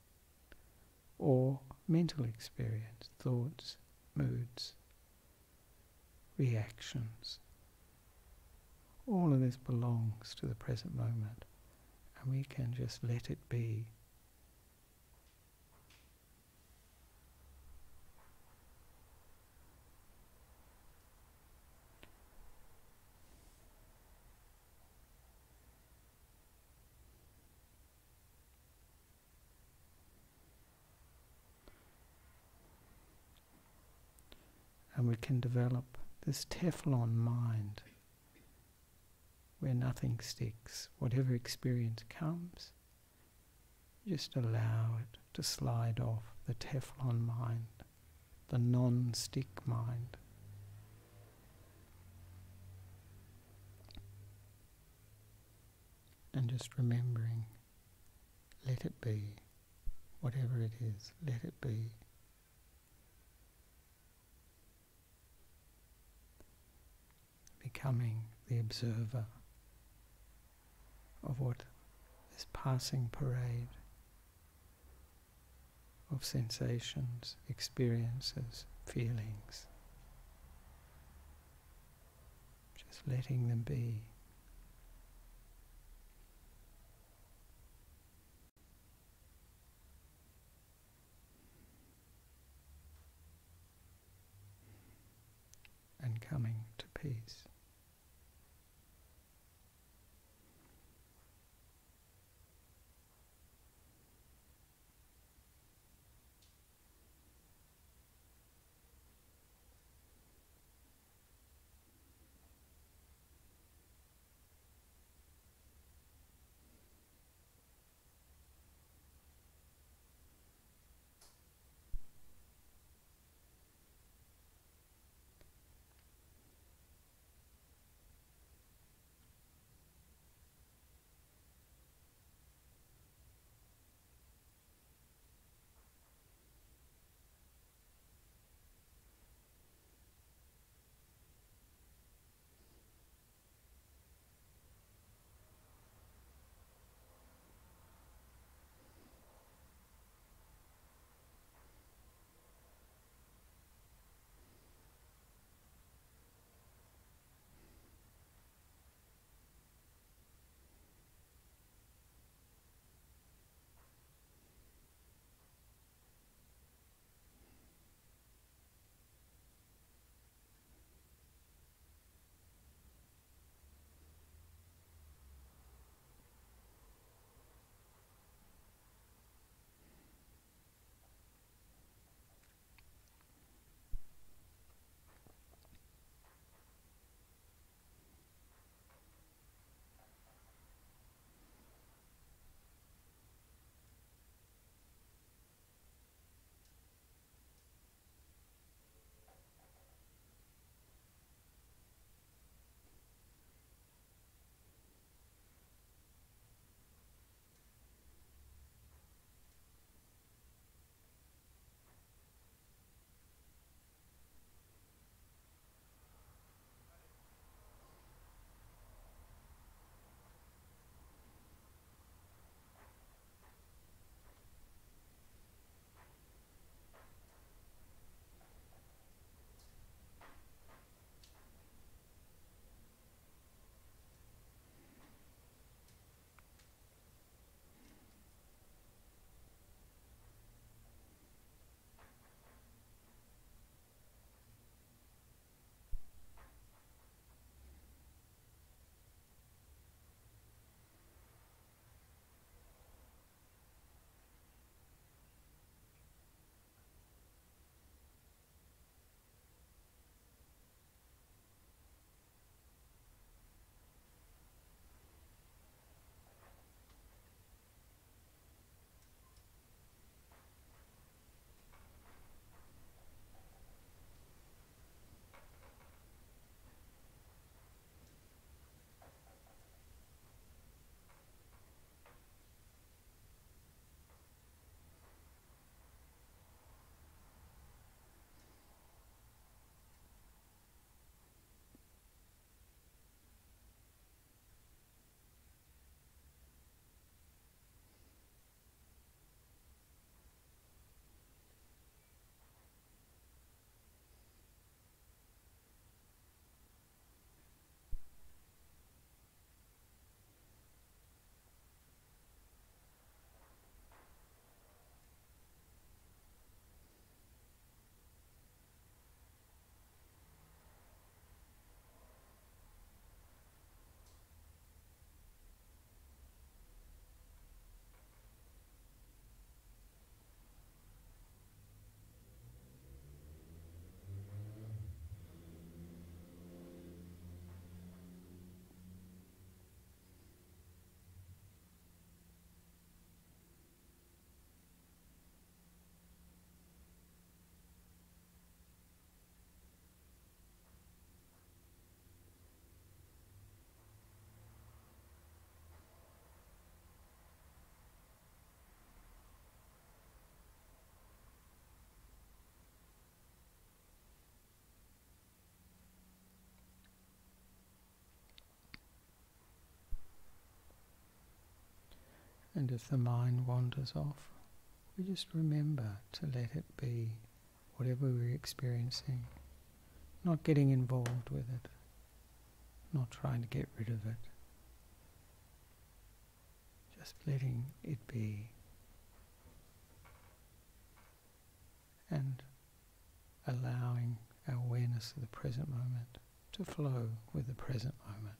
or mental experience, thoughts, moods, reactions. All of this belongs to the present moment, and we can just let it be. And we can develop this Teflon mind where nothing sticks. Whatever experience comes, just allow it to slide off. The Teflon mind, the non-stick mind. And just remembering, let it be. Whatever it is, let it be. Becoming the observer of what this passing parade of sensations, experiences, feelings. Just letting them be. And coming to peace. And if the mind wanders off, we just remember to let it be, whatever we're experiencing, not getting involved with it, not trying to get rid of it, just letting it be, and allowing our awareness of the present moment to flow with the present moment.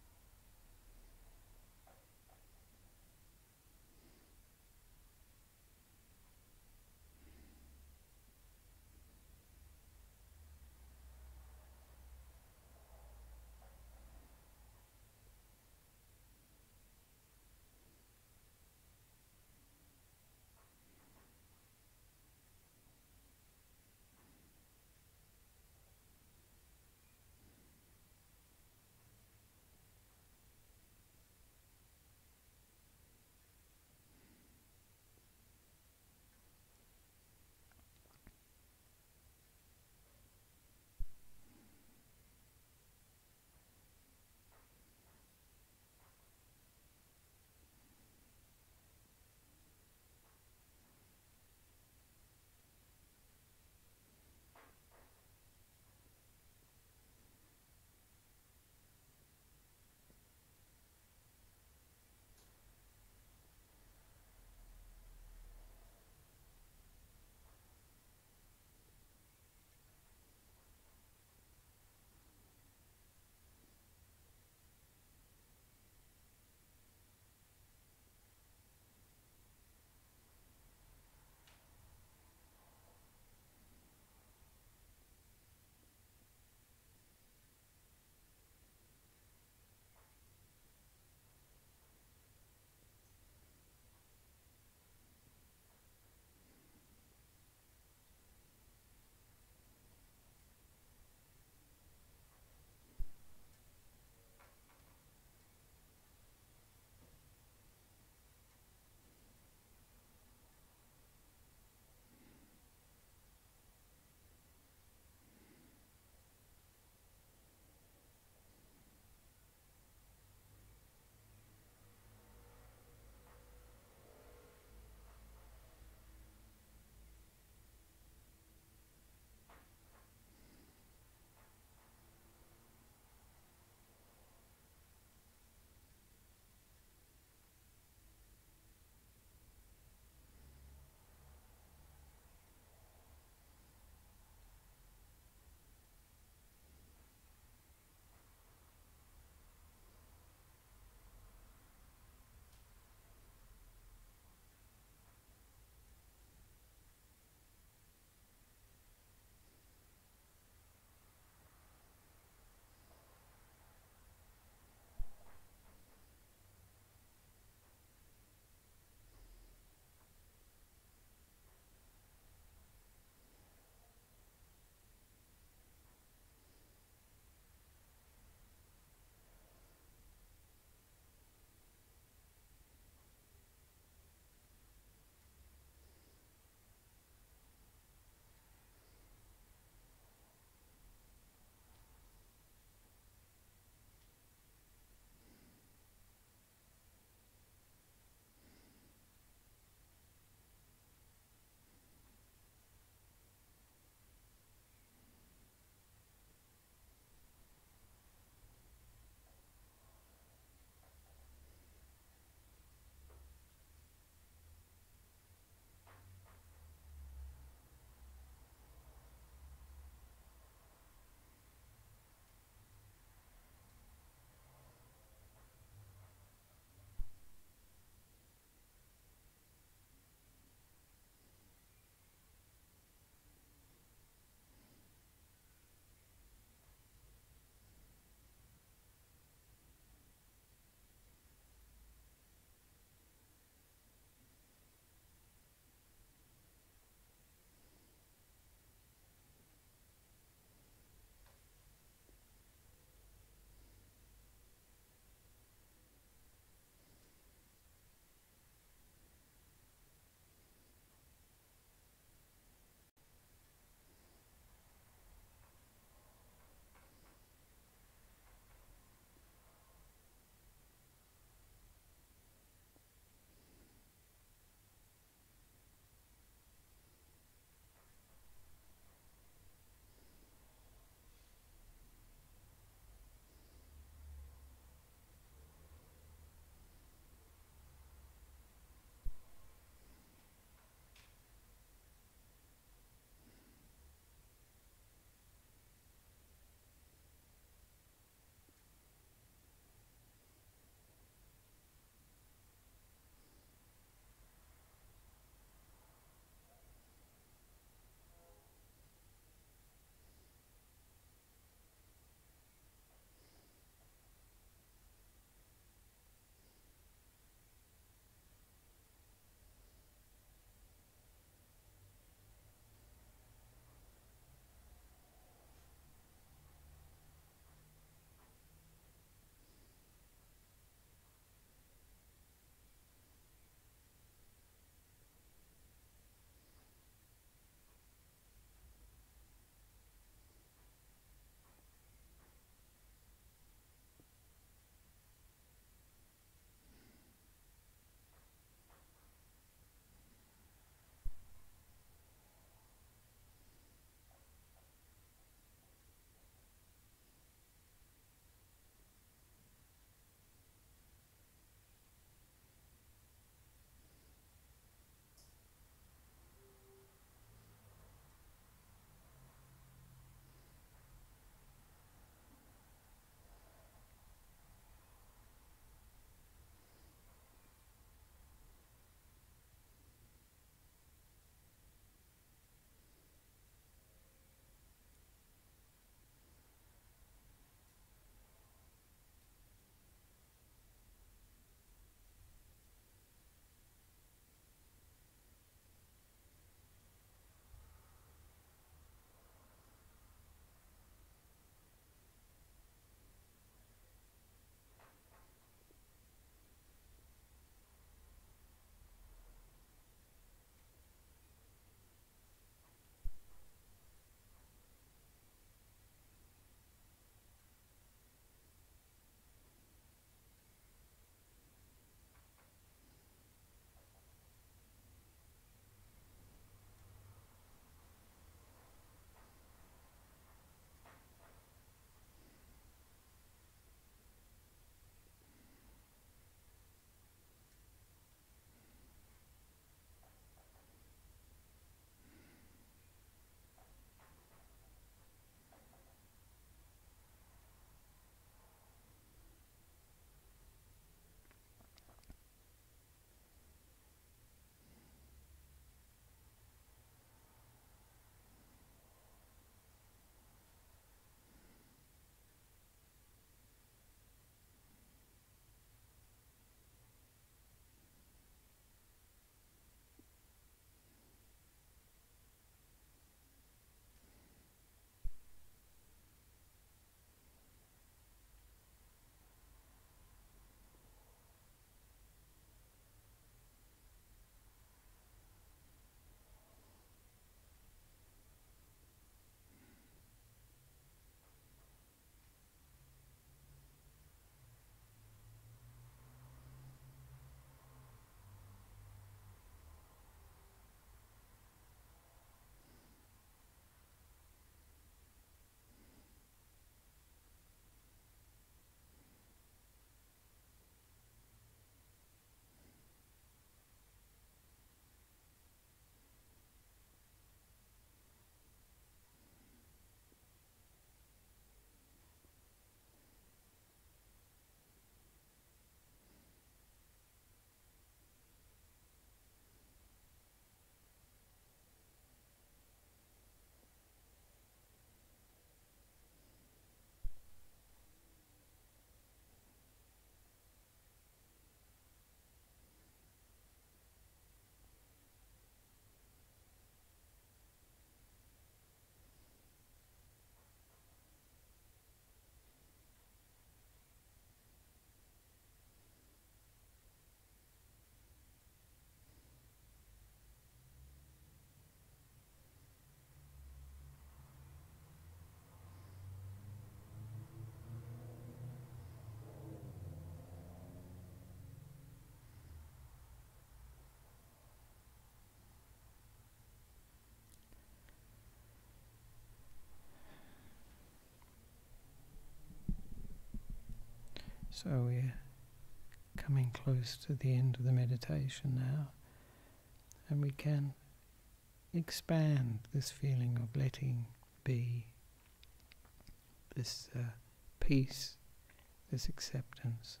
So we're coming close to the end of the meditation now, and we can expand this feeling of letting be, this uh, peace, this acceptance,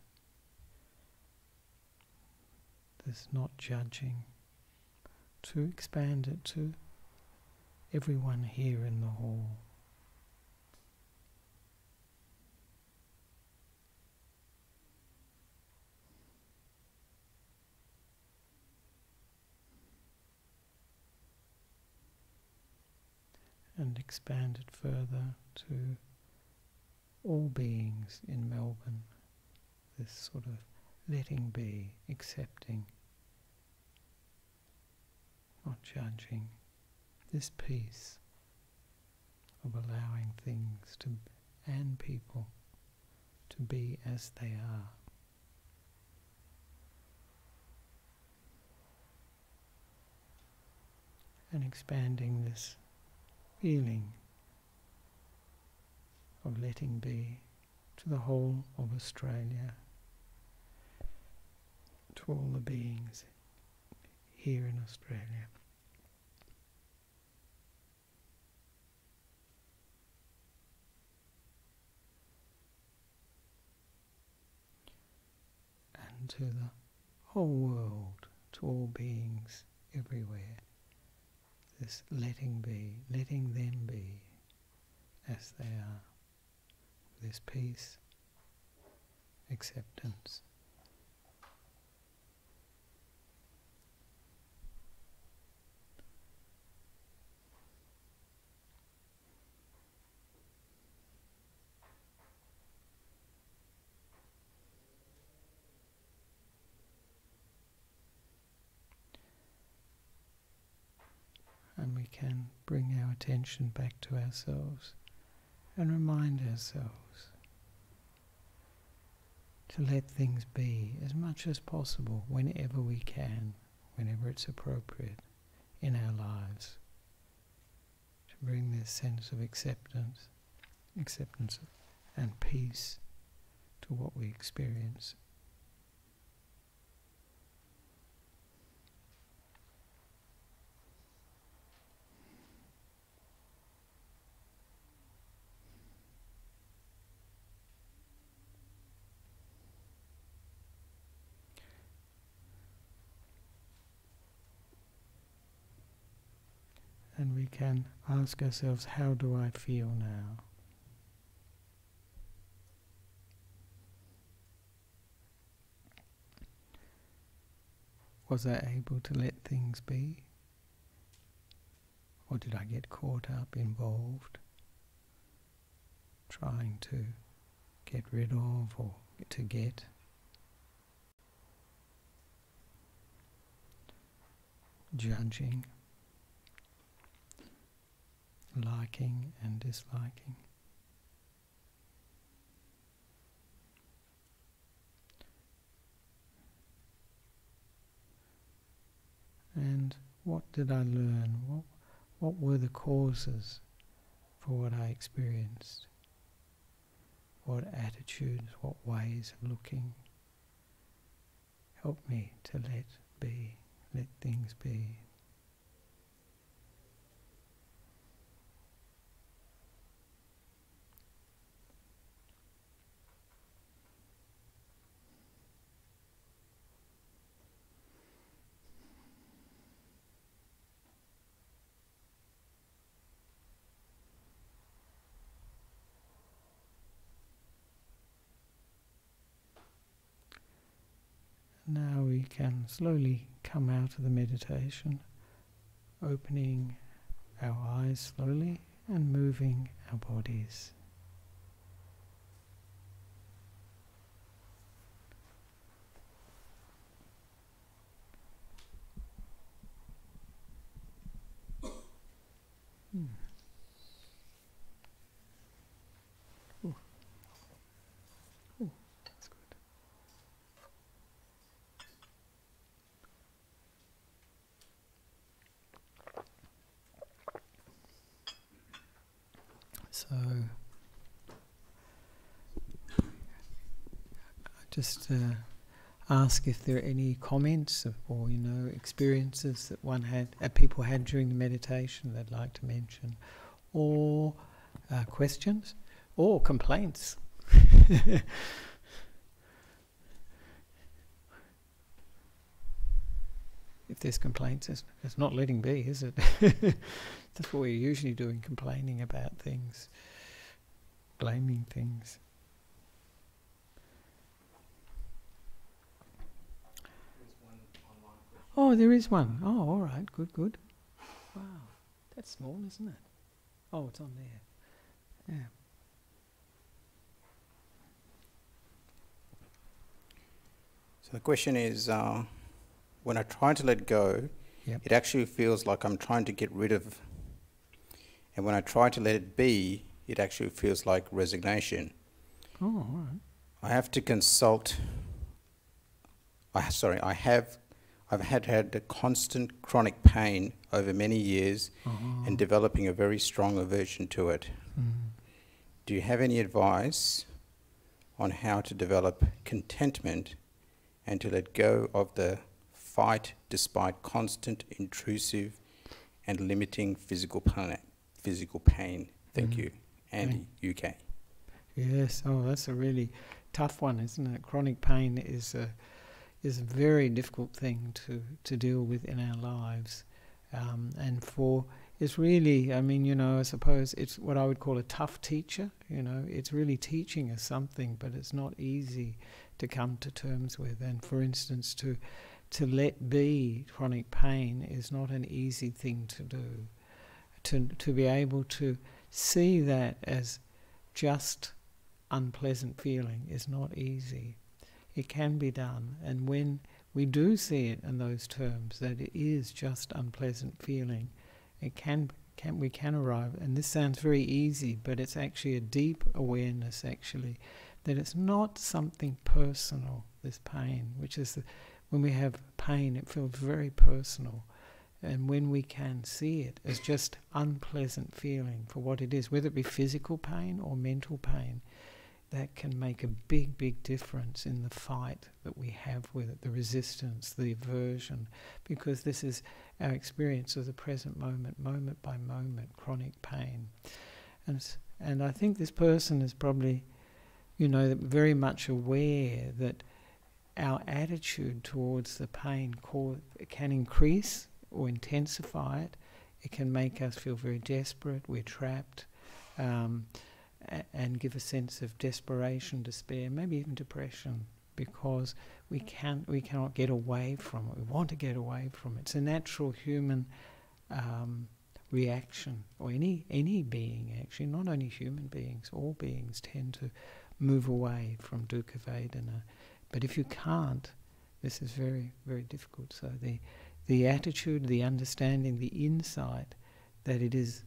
this not judging, to expand it to everyone here in the hall. And expand it further to all beings in Melbourne, this sort of letting be, accepting, not judging, this peace of allowing things to and people to be as they are. And expanding this feeling of letting be to the whole of Australia, to all the beings here in Australia. And to the whole world, to all beings everywhere. This letting be, letting them be as they are. This peace, acceptance. And we can bring our attention back to ourselves and remind ourselves to let things be as much as possible whenever we can, whenever it's appropriate in our lives. To bring this sense of acceptance, acceptance and peace to what we experience. And we can ask ourselves, how do I feel now? Was I able to let things be? Or did I get caught up, involved, trying to get rid of or to get? Judging, liking and disliking. And what did I learn? What, what were the causes for what I experienced? What attitudes, what ways of looking helped me to let be, let things be? Now we can slowly come out of the meditation, opening our eyes slowly and moving our bodies. Hmm. Ooh. Ooh, that's good. So, just uh, ask if there are any comments of, or, you know, experiences that one had, uh, people had during the meditation they'd like to mention, or uh, questions, or complaints. If there's complaints, it's, it's not letting be, is it? That's what we're usually doing, complaining about things, blaming things. Oh, there is one. Oh, all right, good, good. Wow, that's small, isn't it? Oh, it's on there. Yeah. So the question is, uh, when I try to let go, yep. it actually feels like I'm trying to get rid of. And when I try to let it be, it actually feels like resignation. Oh, all right. I have to consult. I sorry, I have. I've had had a constant chronic pain over many years, uh-huh. and developing a very strong aversion to it. Mm. Do you have any advice on how to develop contentment and to let go of the fight despite constant, intrusive and limiting physical pain? Physical pain. Thank mm. you. Andy, U K. Yes, oh, that's a really tough one, isn't it? Chronic pain is a is a very difficult thing to, to deal with in our lives. Um, and for, it's really, I mean, you know, I suppose it's what I would call a tough teacher, you know, it's really teaching us something, but it's not easy to come to terms with. And for instance, to, to let be chronic pain is not an easy thing to do. To, to be able to see that as just unpleasant feeling is not easy. It can be done, and when we do see it in those terms, that it is just unpleasant feeling, it can, can we can arrive, and this sounds very easy, but it's actually a deep awareness actually, that it's not something personal, this pain, which is, the, when we have pain it feels very personal, and when we can see it as just unpleasant feeling for what it is, whether it be physical pain or mental pain, that can make a big, big difference in the fight that we have with it, the resistance, the aversion, because this is our experience of the present moment, moment by moment, chronic pain. And, and I think this person is probably, you know, very much aware that our attitude towards the pain can increase or intensify it. It can make us feel very desperate, we're trapped, um, and give a sense of desperation, despair, maybe even depression, because we can't, we cannot get away from it. We want to get away from it. It's a natural human um, reaction, or any any being actually, not only human beings, all beings tend to move away from dukkha vedana. But if you can't, this is very, very difficult. So the the attitude, the understanding, the insight that it is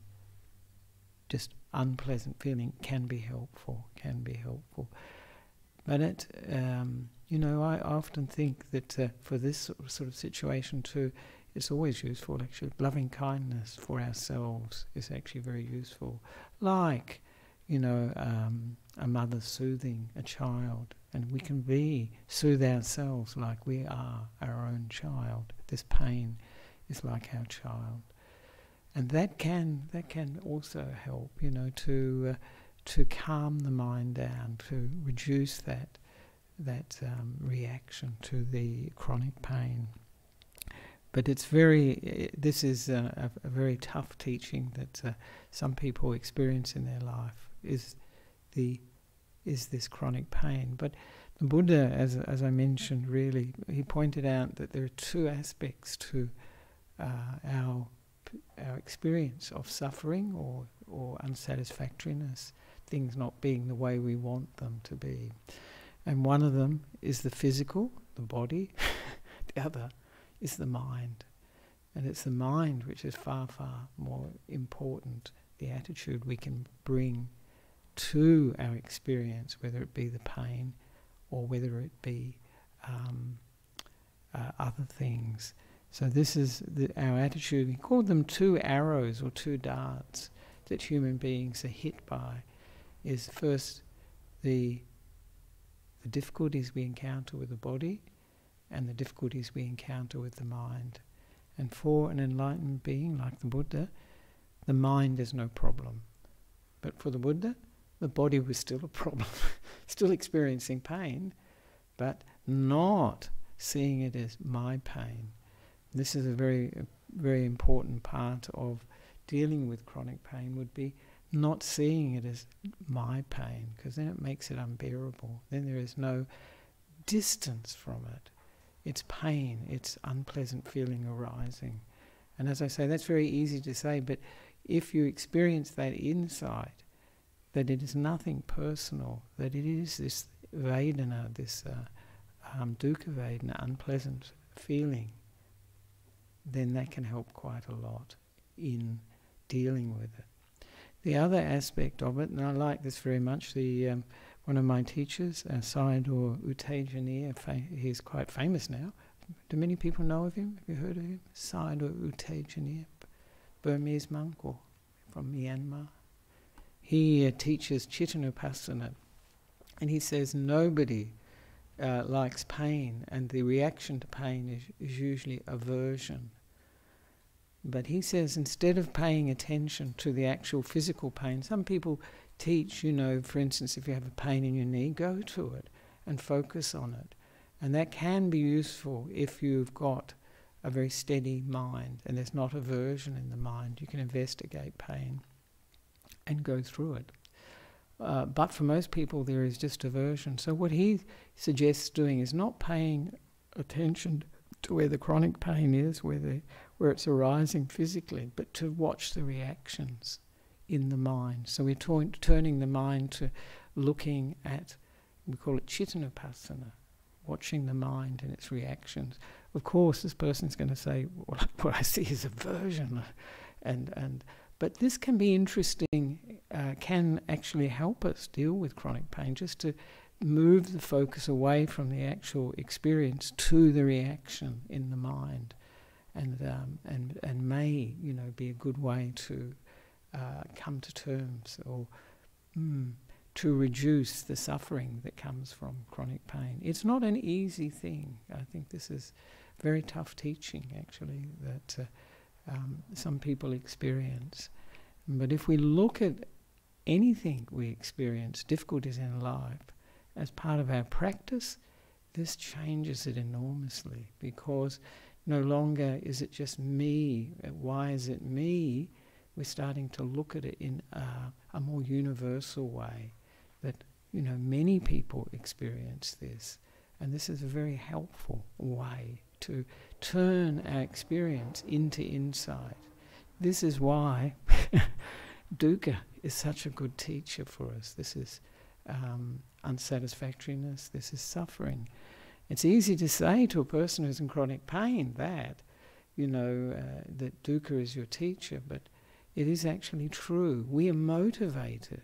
just unpleasant feeling can be helpful, can be helpful. But it, um, you know, I often think that uh, for this sort of situation too, it's always useful actually. Loving kindness for ourselves is actually very useful. Like, you know, um, a mother soothing a child, and we can be, soothe ourselves like we are our own child. This pain is like our child. And that can that can also help, you know, to uh, to calm the mind down, to reduce that that um, reaction to the chronic pain. But it's very. Uh, this is a, a, a very tough teaching that uh, some people experience in their life. Is the is this chronic pain? But the Buddha, as as I mentioned, really he pointed out that there are two aspects to uh, our. our experience of suffering or, or unsatisfactoriness, things not being the way we want them to be. And one of them is the physical, the body, the other is the mind. And it's the mind which is far, far more important, the attitude we can bring to our experience, whether it be the pain or whether it be um, uh, other things. So this is the, our attitude. We call them two arrows or two darts that human beings are hit by. Is first the the difficulties we encounter with the body and the difficulties we encounter with the mind. And for an enlightened being like the Buddha, the mind is no problem. But for the Buddha, the body was still a problem, still experiencing pain, but not seeing it as my pain. This is a very, very important part of dealing with chronic pain, would be not seeing it as my pain, because then it makes it unbearable. Then there is no distance from it. It's pain, it's unpleasant feeling arising. And as I say, that's very easy to say, but if you experience that insight, that it is nothing personal, that it is this Vedana, this uh, um, dukkha Vedana, unpleasant feeling, then that can help quite a lot in dealing with it. The other aspect of it, and I like this very much, the um, one of my teachers, uh, Sayadaw U Tejaniya, fa- he's quite famous now. Do many people know of him? Have you heard of him? Sayadaw U Tejaniya, Burmese monk or from Myanmar. He uh, teaches Chittanupassana, and he says nobody uh, likes pain, and the reaction to pain is, is usually aversion. But he says instead of paying attention to the actual physical pain, some people teach, you know, for instance, if you have a pain in your knee, go to it and focus on it. And that can be useful if you've got a very steady mind and there's not aversion in the mind. You can investigate pain and go through it. Uh, but for most people there is just aversion. So what he suggests doing is not paying attention to where the chronic pain is, where the where it's arising physically, but to watch the reactions in the mind. So we're t- turning the mind to looking at, we call it Chittanupassana, watching the mind and its reactions. Of course, this person's going to say, well, what I see is aversion, and and but this can be interesting, uh, can actually help us deal with chronic pain, just to move the focus away from the actual experience to the reaction in the mind. And um, and and may, you know, be a good way to uh, come to terms or mm, to reduce the suffering that comes from chronic pain. It's not an easy thing. I think this is very tough teaching, actually, that uh, um, some people experience. But if we look at anything we experience, difficulties in life, as part of our practice, this changes it enormously, because no longer is it just me. Why is it me? We're starting to look at it in a, a more universal way, that, you know, many people experience this. And this is a very helpful way to turn our experience into insight. This is why dukkha is such a good teacher for us. This is um, unsatisfactoriness, this is suffering. It's easy to say to a person who's in chronic pain that, you know, uh, that dukkha is your teacher, but it is actually true. We are motivated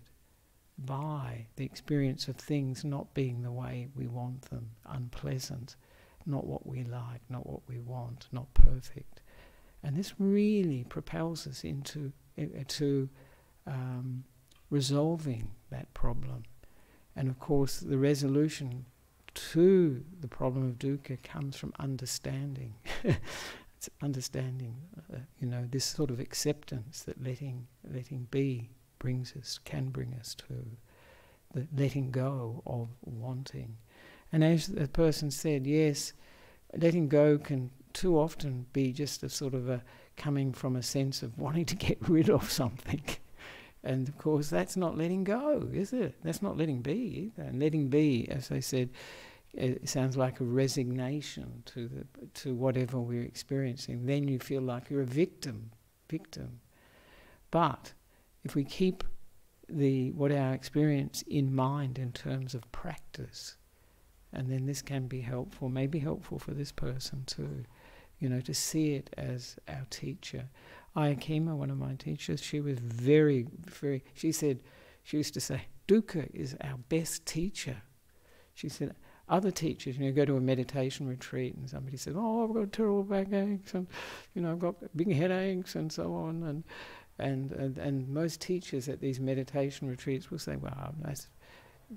by the experience of things not being the way we want them, unpleasant, not what we like, not what we want, not perfect. And this really propels us into uh, to um, resolving that problem. And of course, the resolution to the problem of dukkha comes from understanding. It's understanding, uh, you know, this sort of acceptance that letting letting be brings us, can bring us to, the letting go of wanting. And as the person said, yes, letting go can too often be just a sort of a coming from a sense of wanting to get rid of something. And of course that's not letting go, is it? That's not letting be either. And letting be, as I said, it sounds like a resignation to the to whatever we're experiencing. Then you feel like you're a victim, victim. But if we keep the what our experience in mind in terms of practice, and then this can be helpful, may be helpful for this person too, you know, to see it as our teacher. Ayakema, one of my teachers, she was very, very, she said, she used to say, dukkha is our best teacher. She said, other teachers, you know, go to a meditation retreat and somebody says, oh, I've got terrible backaches and, you know, I've got big headaches and so on. And and and, and most teachers at these meditation retreats will say, well, that's,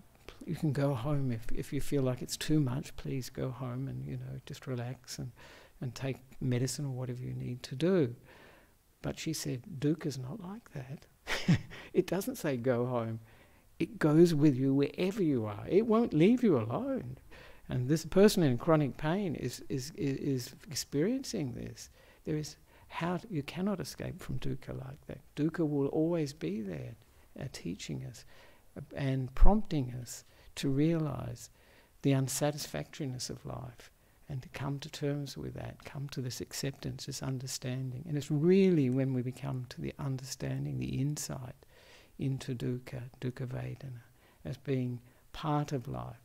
you can go home if, if you feel like it's too much. Please go home and, you know, just relax and, and take medicine or whatever you need to do. But she said, dukkha's not like that. It doesn't say go home. It goes with you wherever you are. It won't leave you alone. And this person in chronic pain is is is, is experiencing this. There is how to, you cannot escape from dukkha like that. Dukkha will always be there, uh, teaching us uh, and prompting us to realize the unsatisfactoriness of life and to come to terms with that, come to this acceptance, this understanding. And it's really when we become to the understanding, the insight into dukkha, dukkha vedana, as being part of life.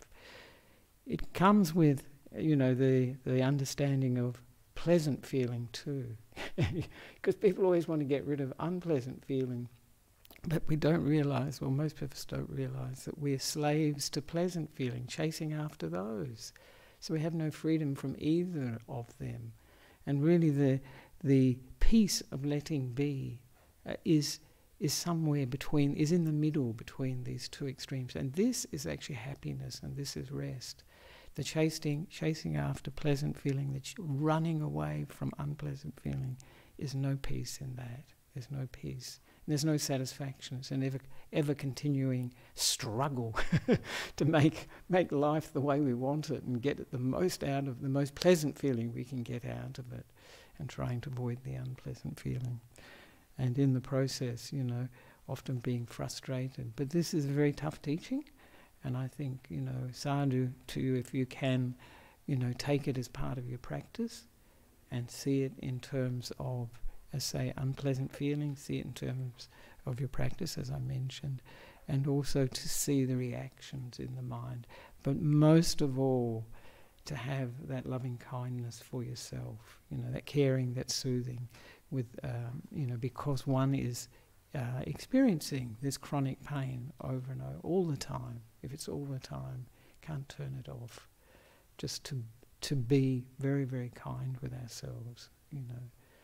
It comes with, you know, the, the understanding of pleasant feeling too. Because people always want to get rid of unpleasant feeling. But we don't realise, well, most of us don't realise that we're slaves to pleasant feeling, chasing after those. So we have no freedom from either of them. And really the the peace of letting be uh, is is somewhere between, is in the middle between these two extremes. And this is actually happiness and this is rest. The chasing, chasing after pleasant feeling, the ch- running away from unpleasant feeling, is no peace in that. There's no peace. And there's no satisfaction. It's an ever, ever continuing struggle to make make life the way we want it and get the most out of the most pleasant feeling we can get out of it, and trying to avoid the unpleasant feeling. And in the process, you know, often being frustrated. But this is a very tough teaching. And I think, you know, sadhu to you, if you can, you know, take it as part of your practice and see it in terms of, as say, unpleasant feelings, see it in terms of your practice, as I mentioned, and also to see the reactions in the mind. But most of all, to have that loving kindness for yourself, you know, that caring, that soothing, with, um, you know, because one is uh, experiencing this chronic pain over and over, all the time. If it's all the time, can't turn it off. Just to to be very, very kind with ourselves, you know.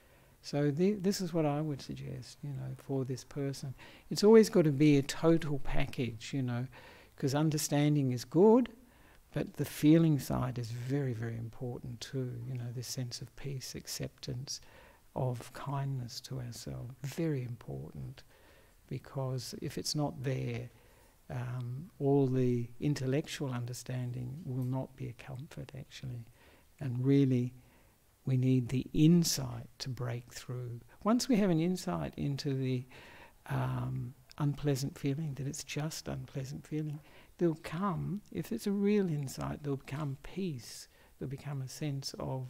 So the, this is what I would suggest, you know, for this person. It's always got to be a total package, you know, because understanding is good, but the feeling side is very, very important too, you know, this sense of peace, acceptance, of kindness to ourselves. Very important, because if it's not there, um, all the intellectual understanding will not be a comfort, actually. And really, we need the insight to break through. Once we have an insight into the um, unpleasant feeling, that it's just unpleasant feeling, there'll come, if it's a real insight, there'll become peace. There'll become a sense of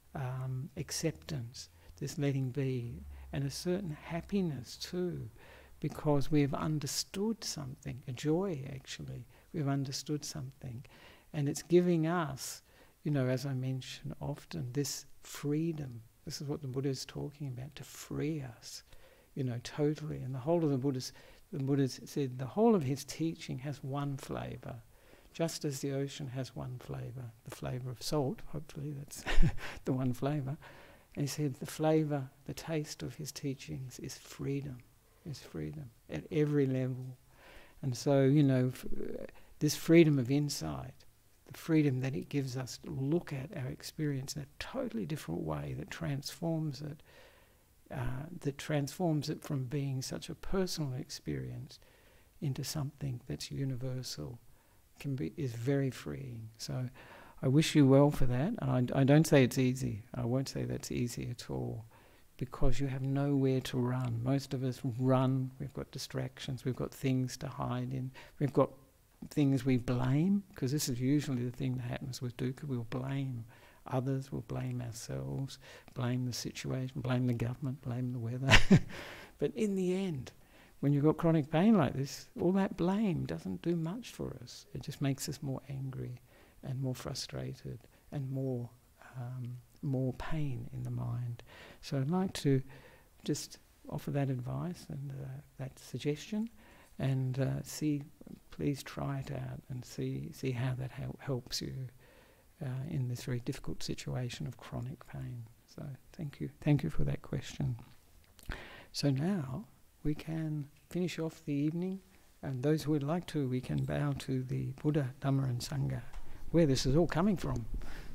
um, acceptance, this letting be, and a certain happiness too, because we've understood something, a joy actually. We've understood something, and it's giving us, you know, as I mention often, this freedom. This is what the Buddha is talking about, to free us, you know, totally. And the whole of the Buddha's, the Buddha said the whole of his teaching has one flavour, just as the ocean has one flavour, the flavour of salt, hopefully that's the one flavour. And he said the flavour, the taste of his teachings is freedom, is freedom at every level. And so, you know, f- this freedom of insight, the freedom that it gives us to look at our experience in a totally different way that transforms it, uh, that transforms it from being such a personal experience into something that's universal, can be is very freeing. So I wish you well for that. And I, I don't say it's easy. I won't say that's easy at all, because you have nowhere to run. Most of us run. We've got distractions. We've got things to hide in. We've got things we blame, because this is usually the thing that happens with dukkha. We'll blame others, we'll blame ourselves, blame the situation, blame the government, blame the weather. But in the end, when you've got chronic pain like this, all that blame doesn't do much for us. It just makes us more angry and more frustrated and more um, more pain in the mind. So I'd like to just offer that advice and uh, that suggestion, and uh, see, please try it out and see see how that hel- helps you uh, in this very difficult situation of chronic pain. So thank you, thank you for that question. So now we can finish off the evening And those who would like to, we can bow to the Buddha, Dhamma and Sangha, where this is all coming from.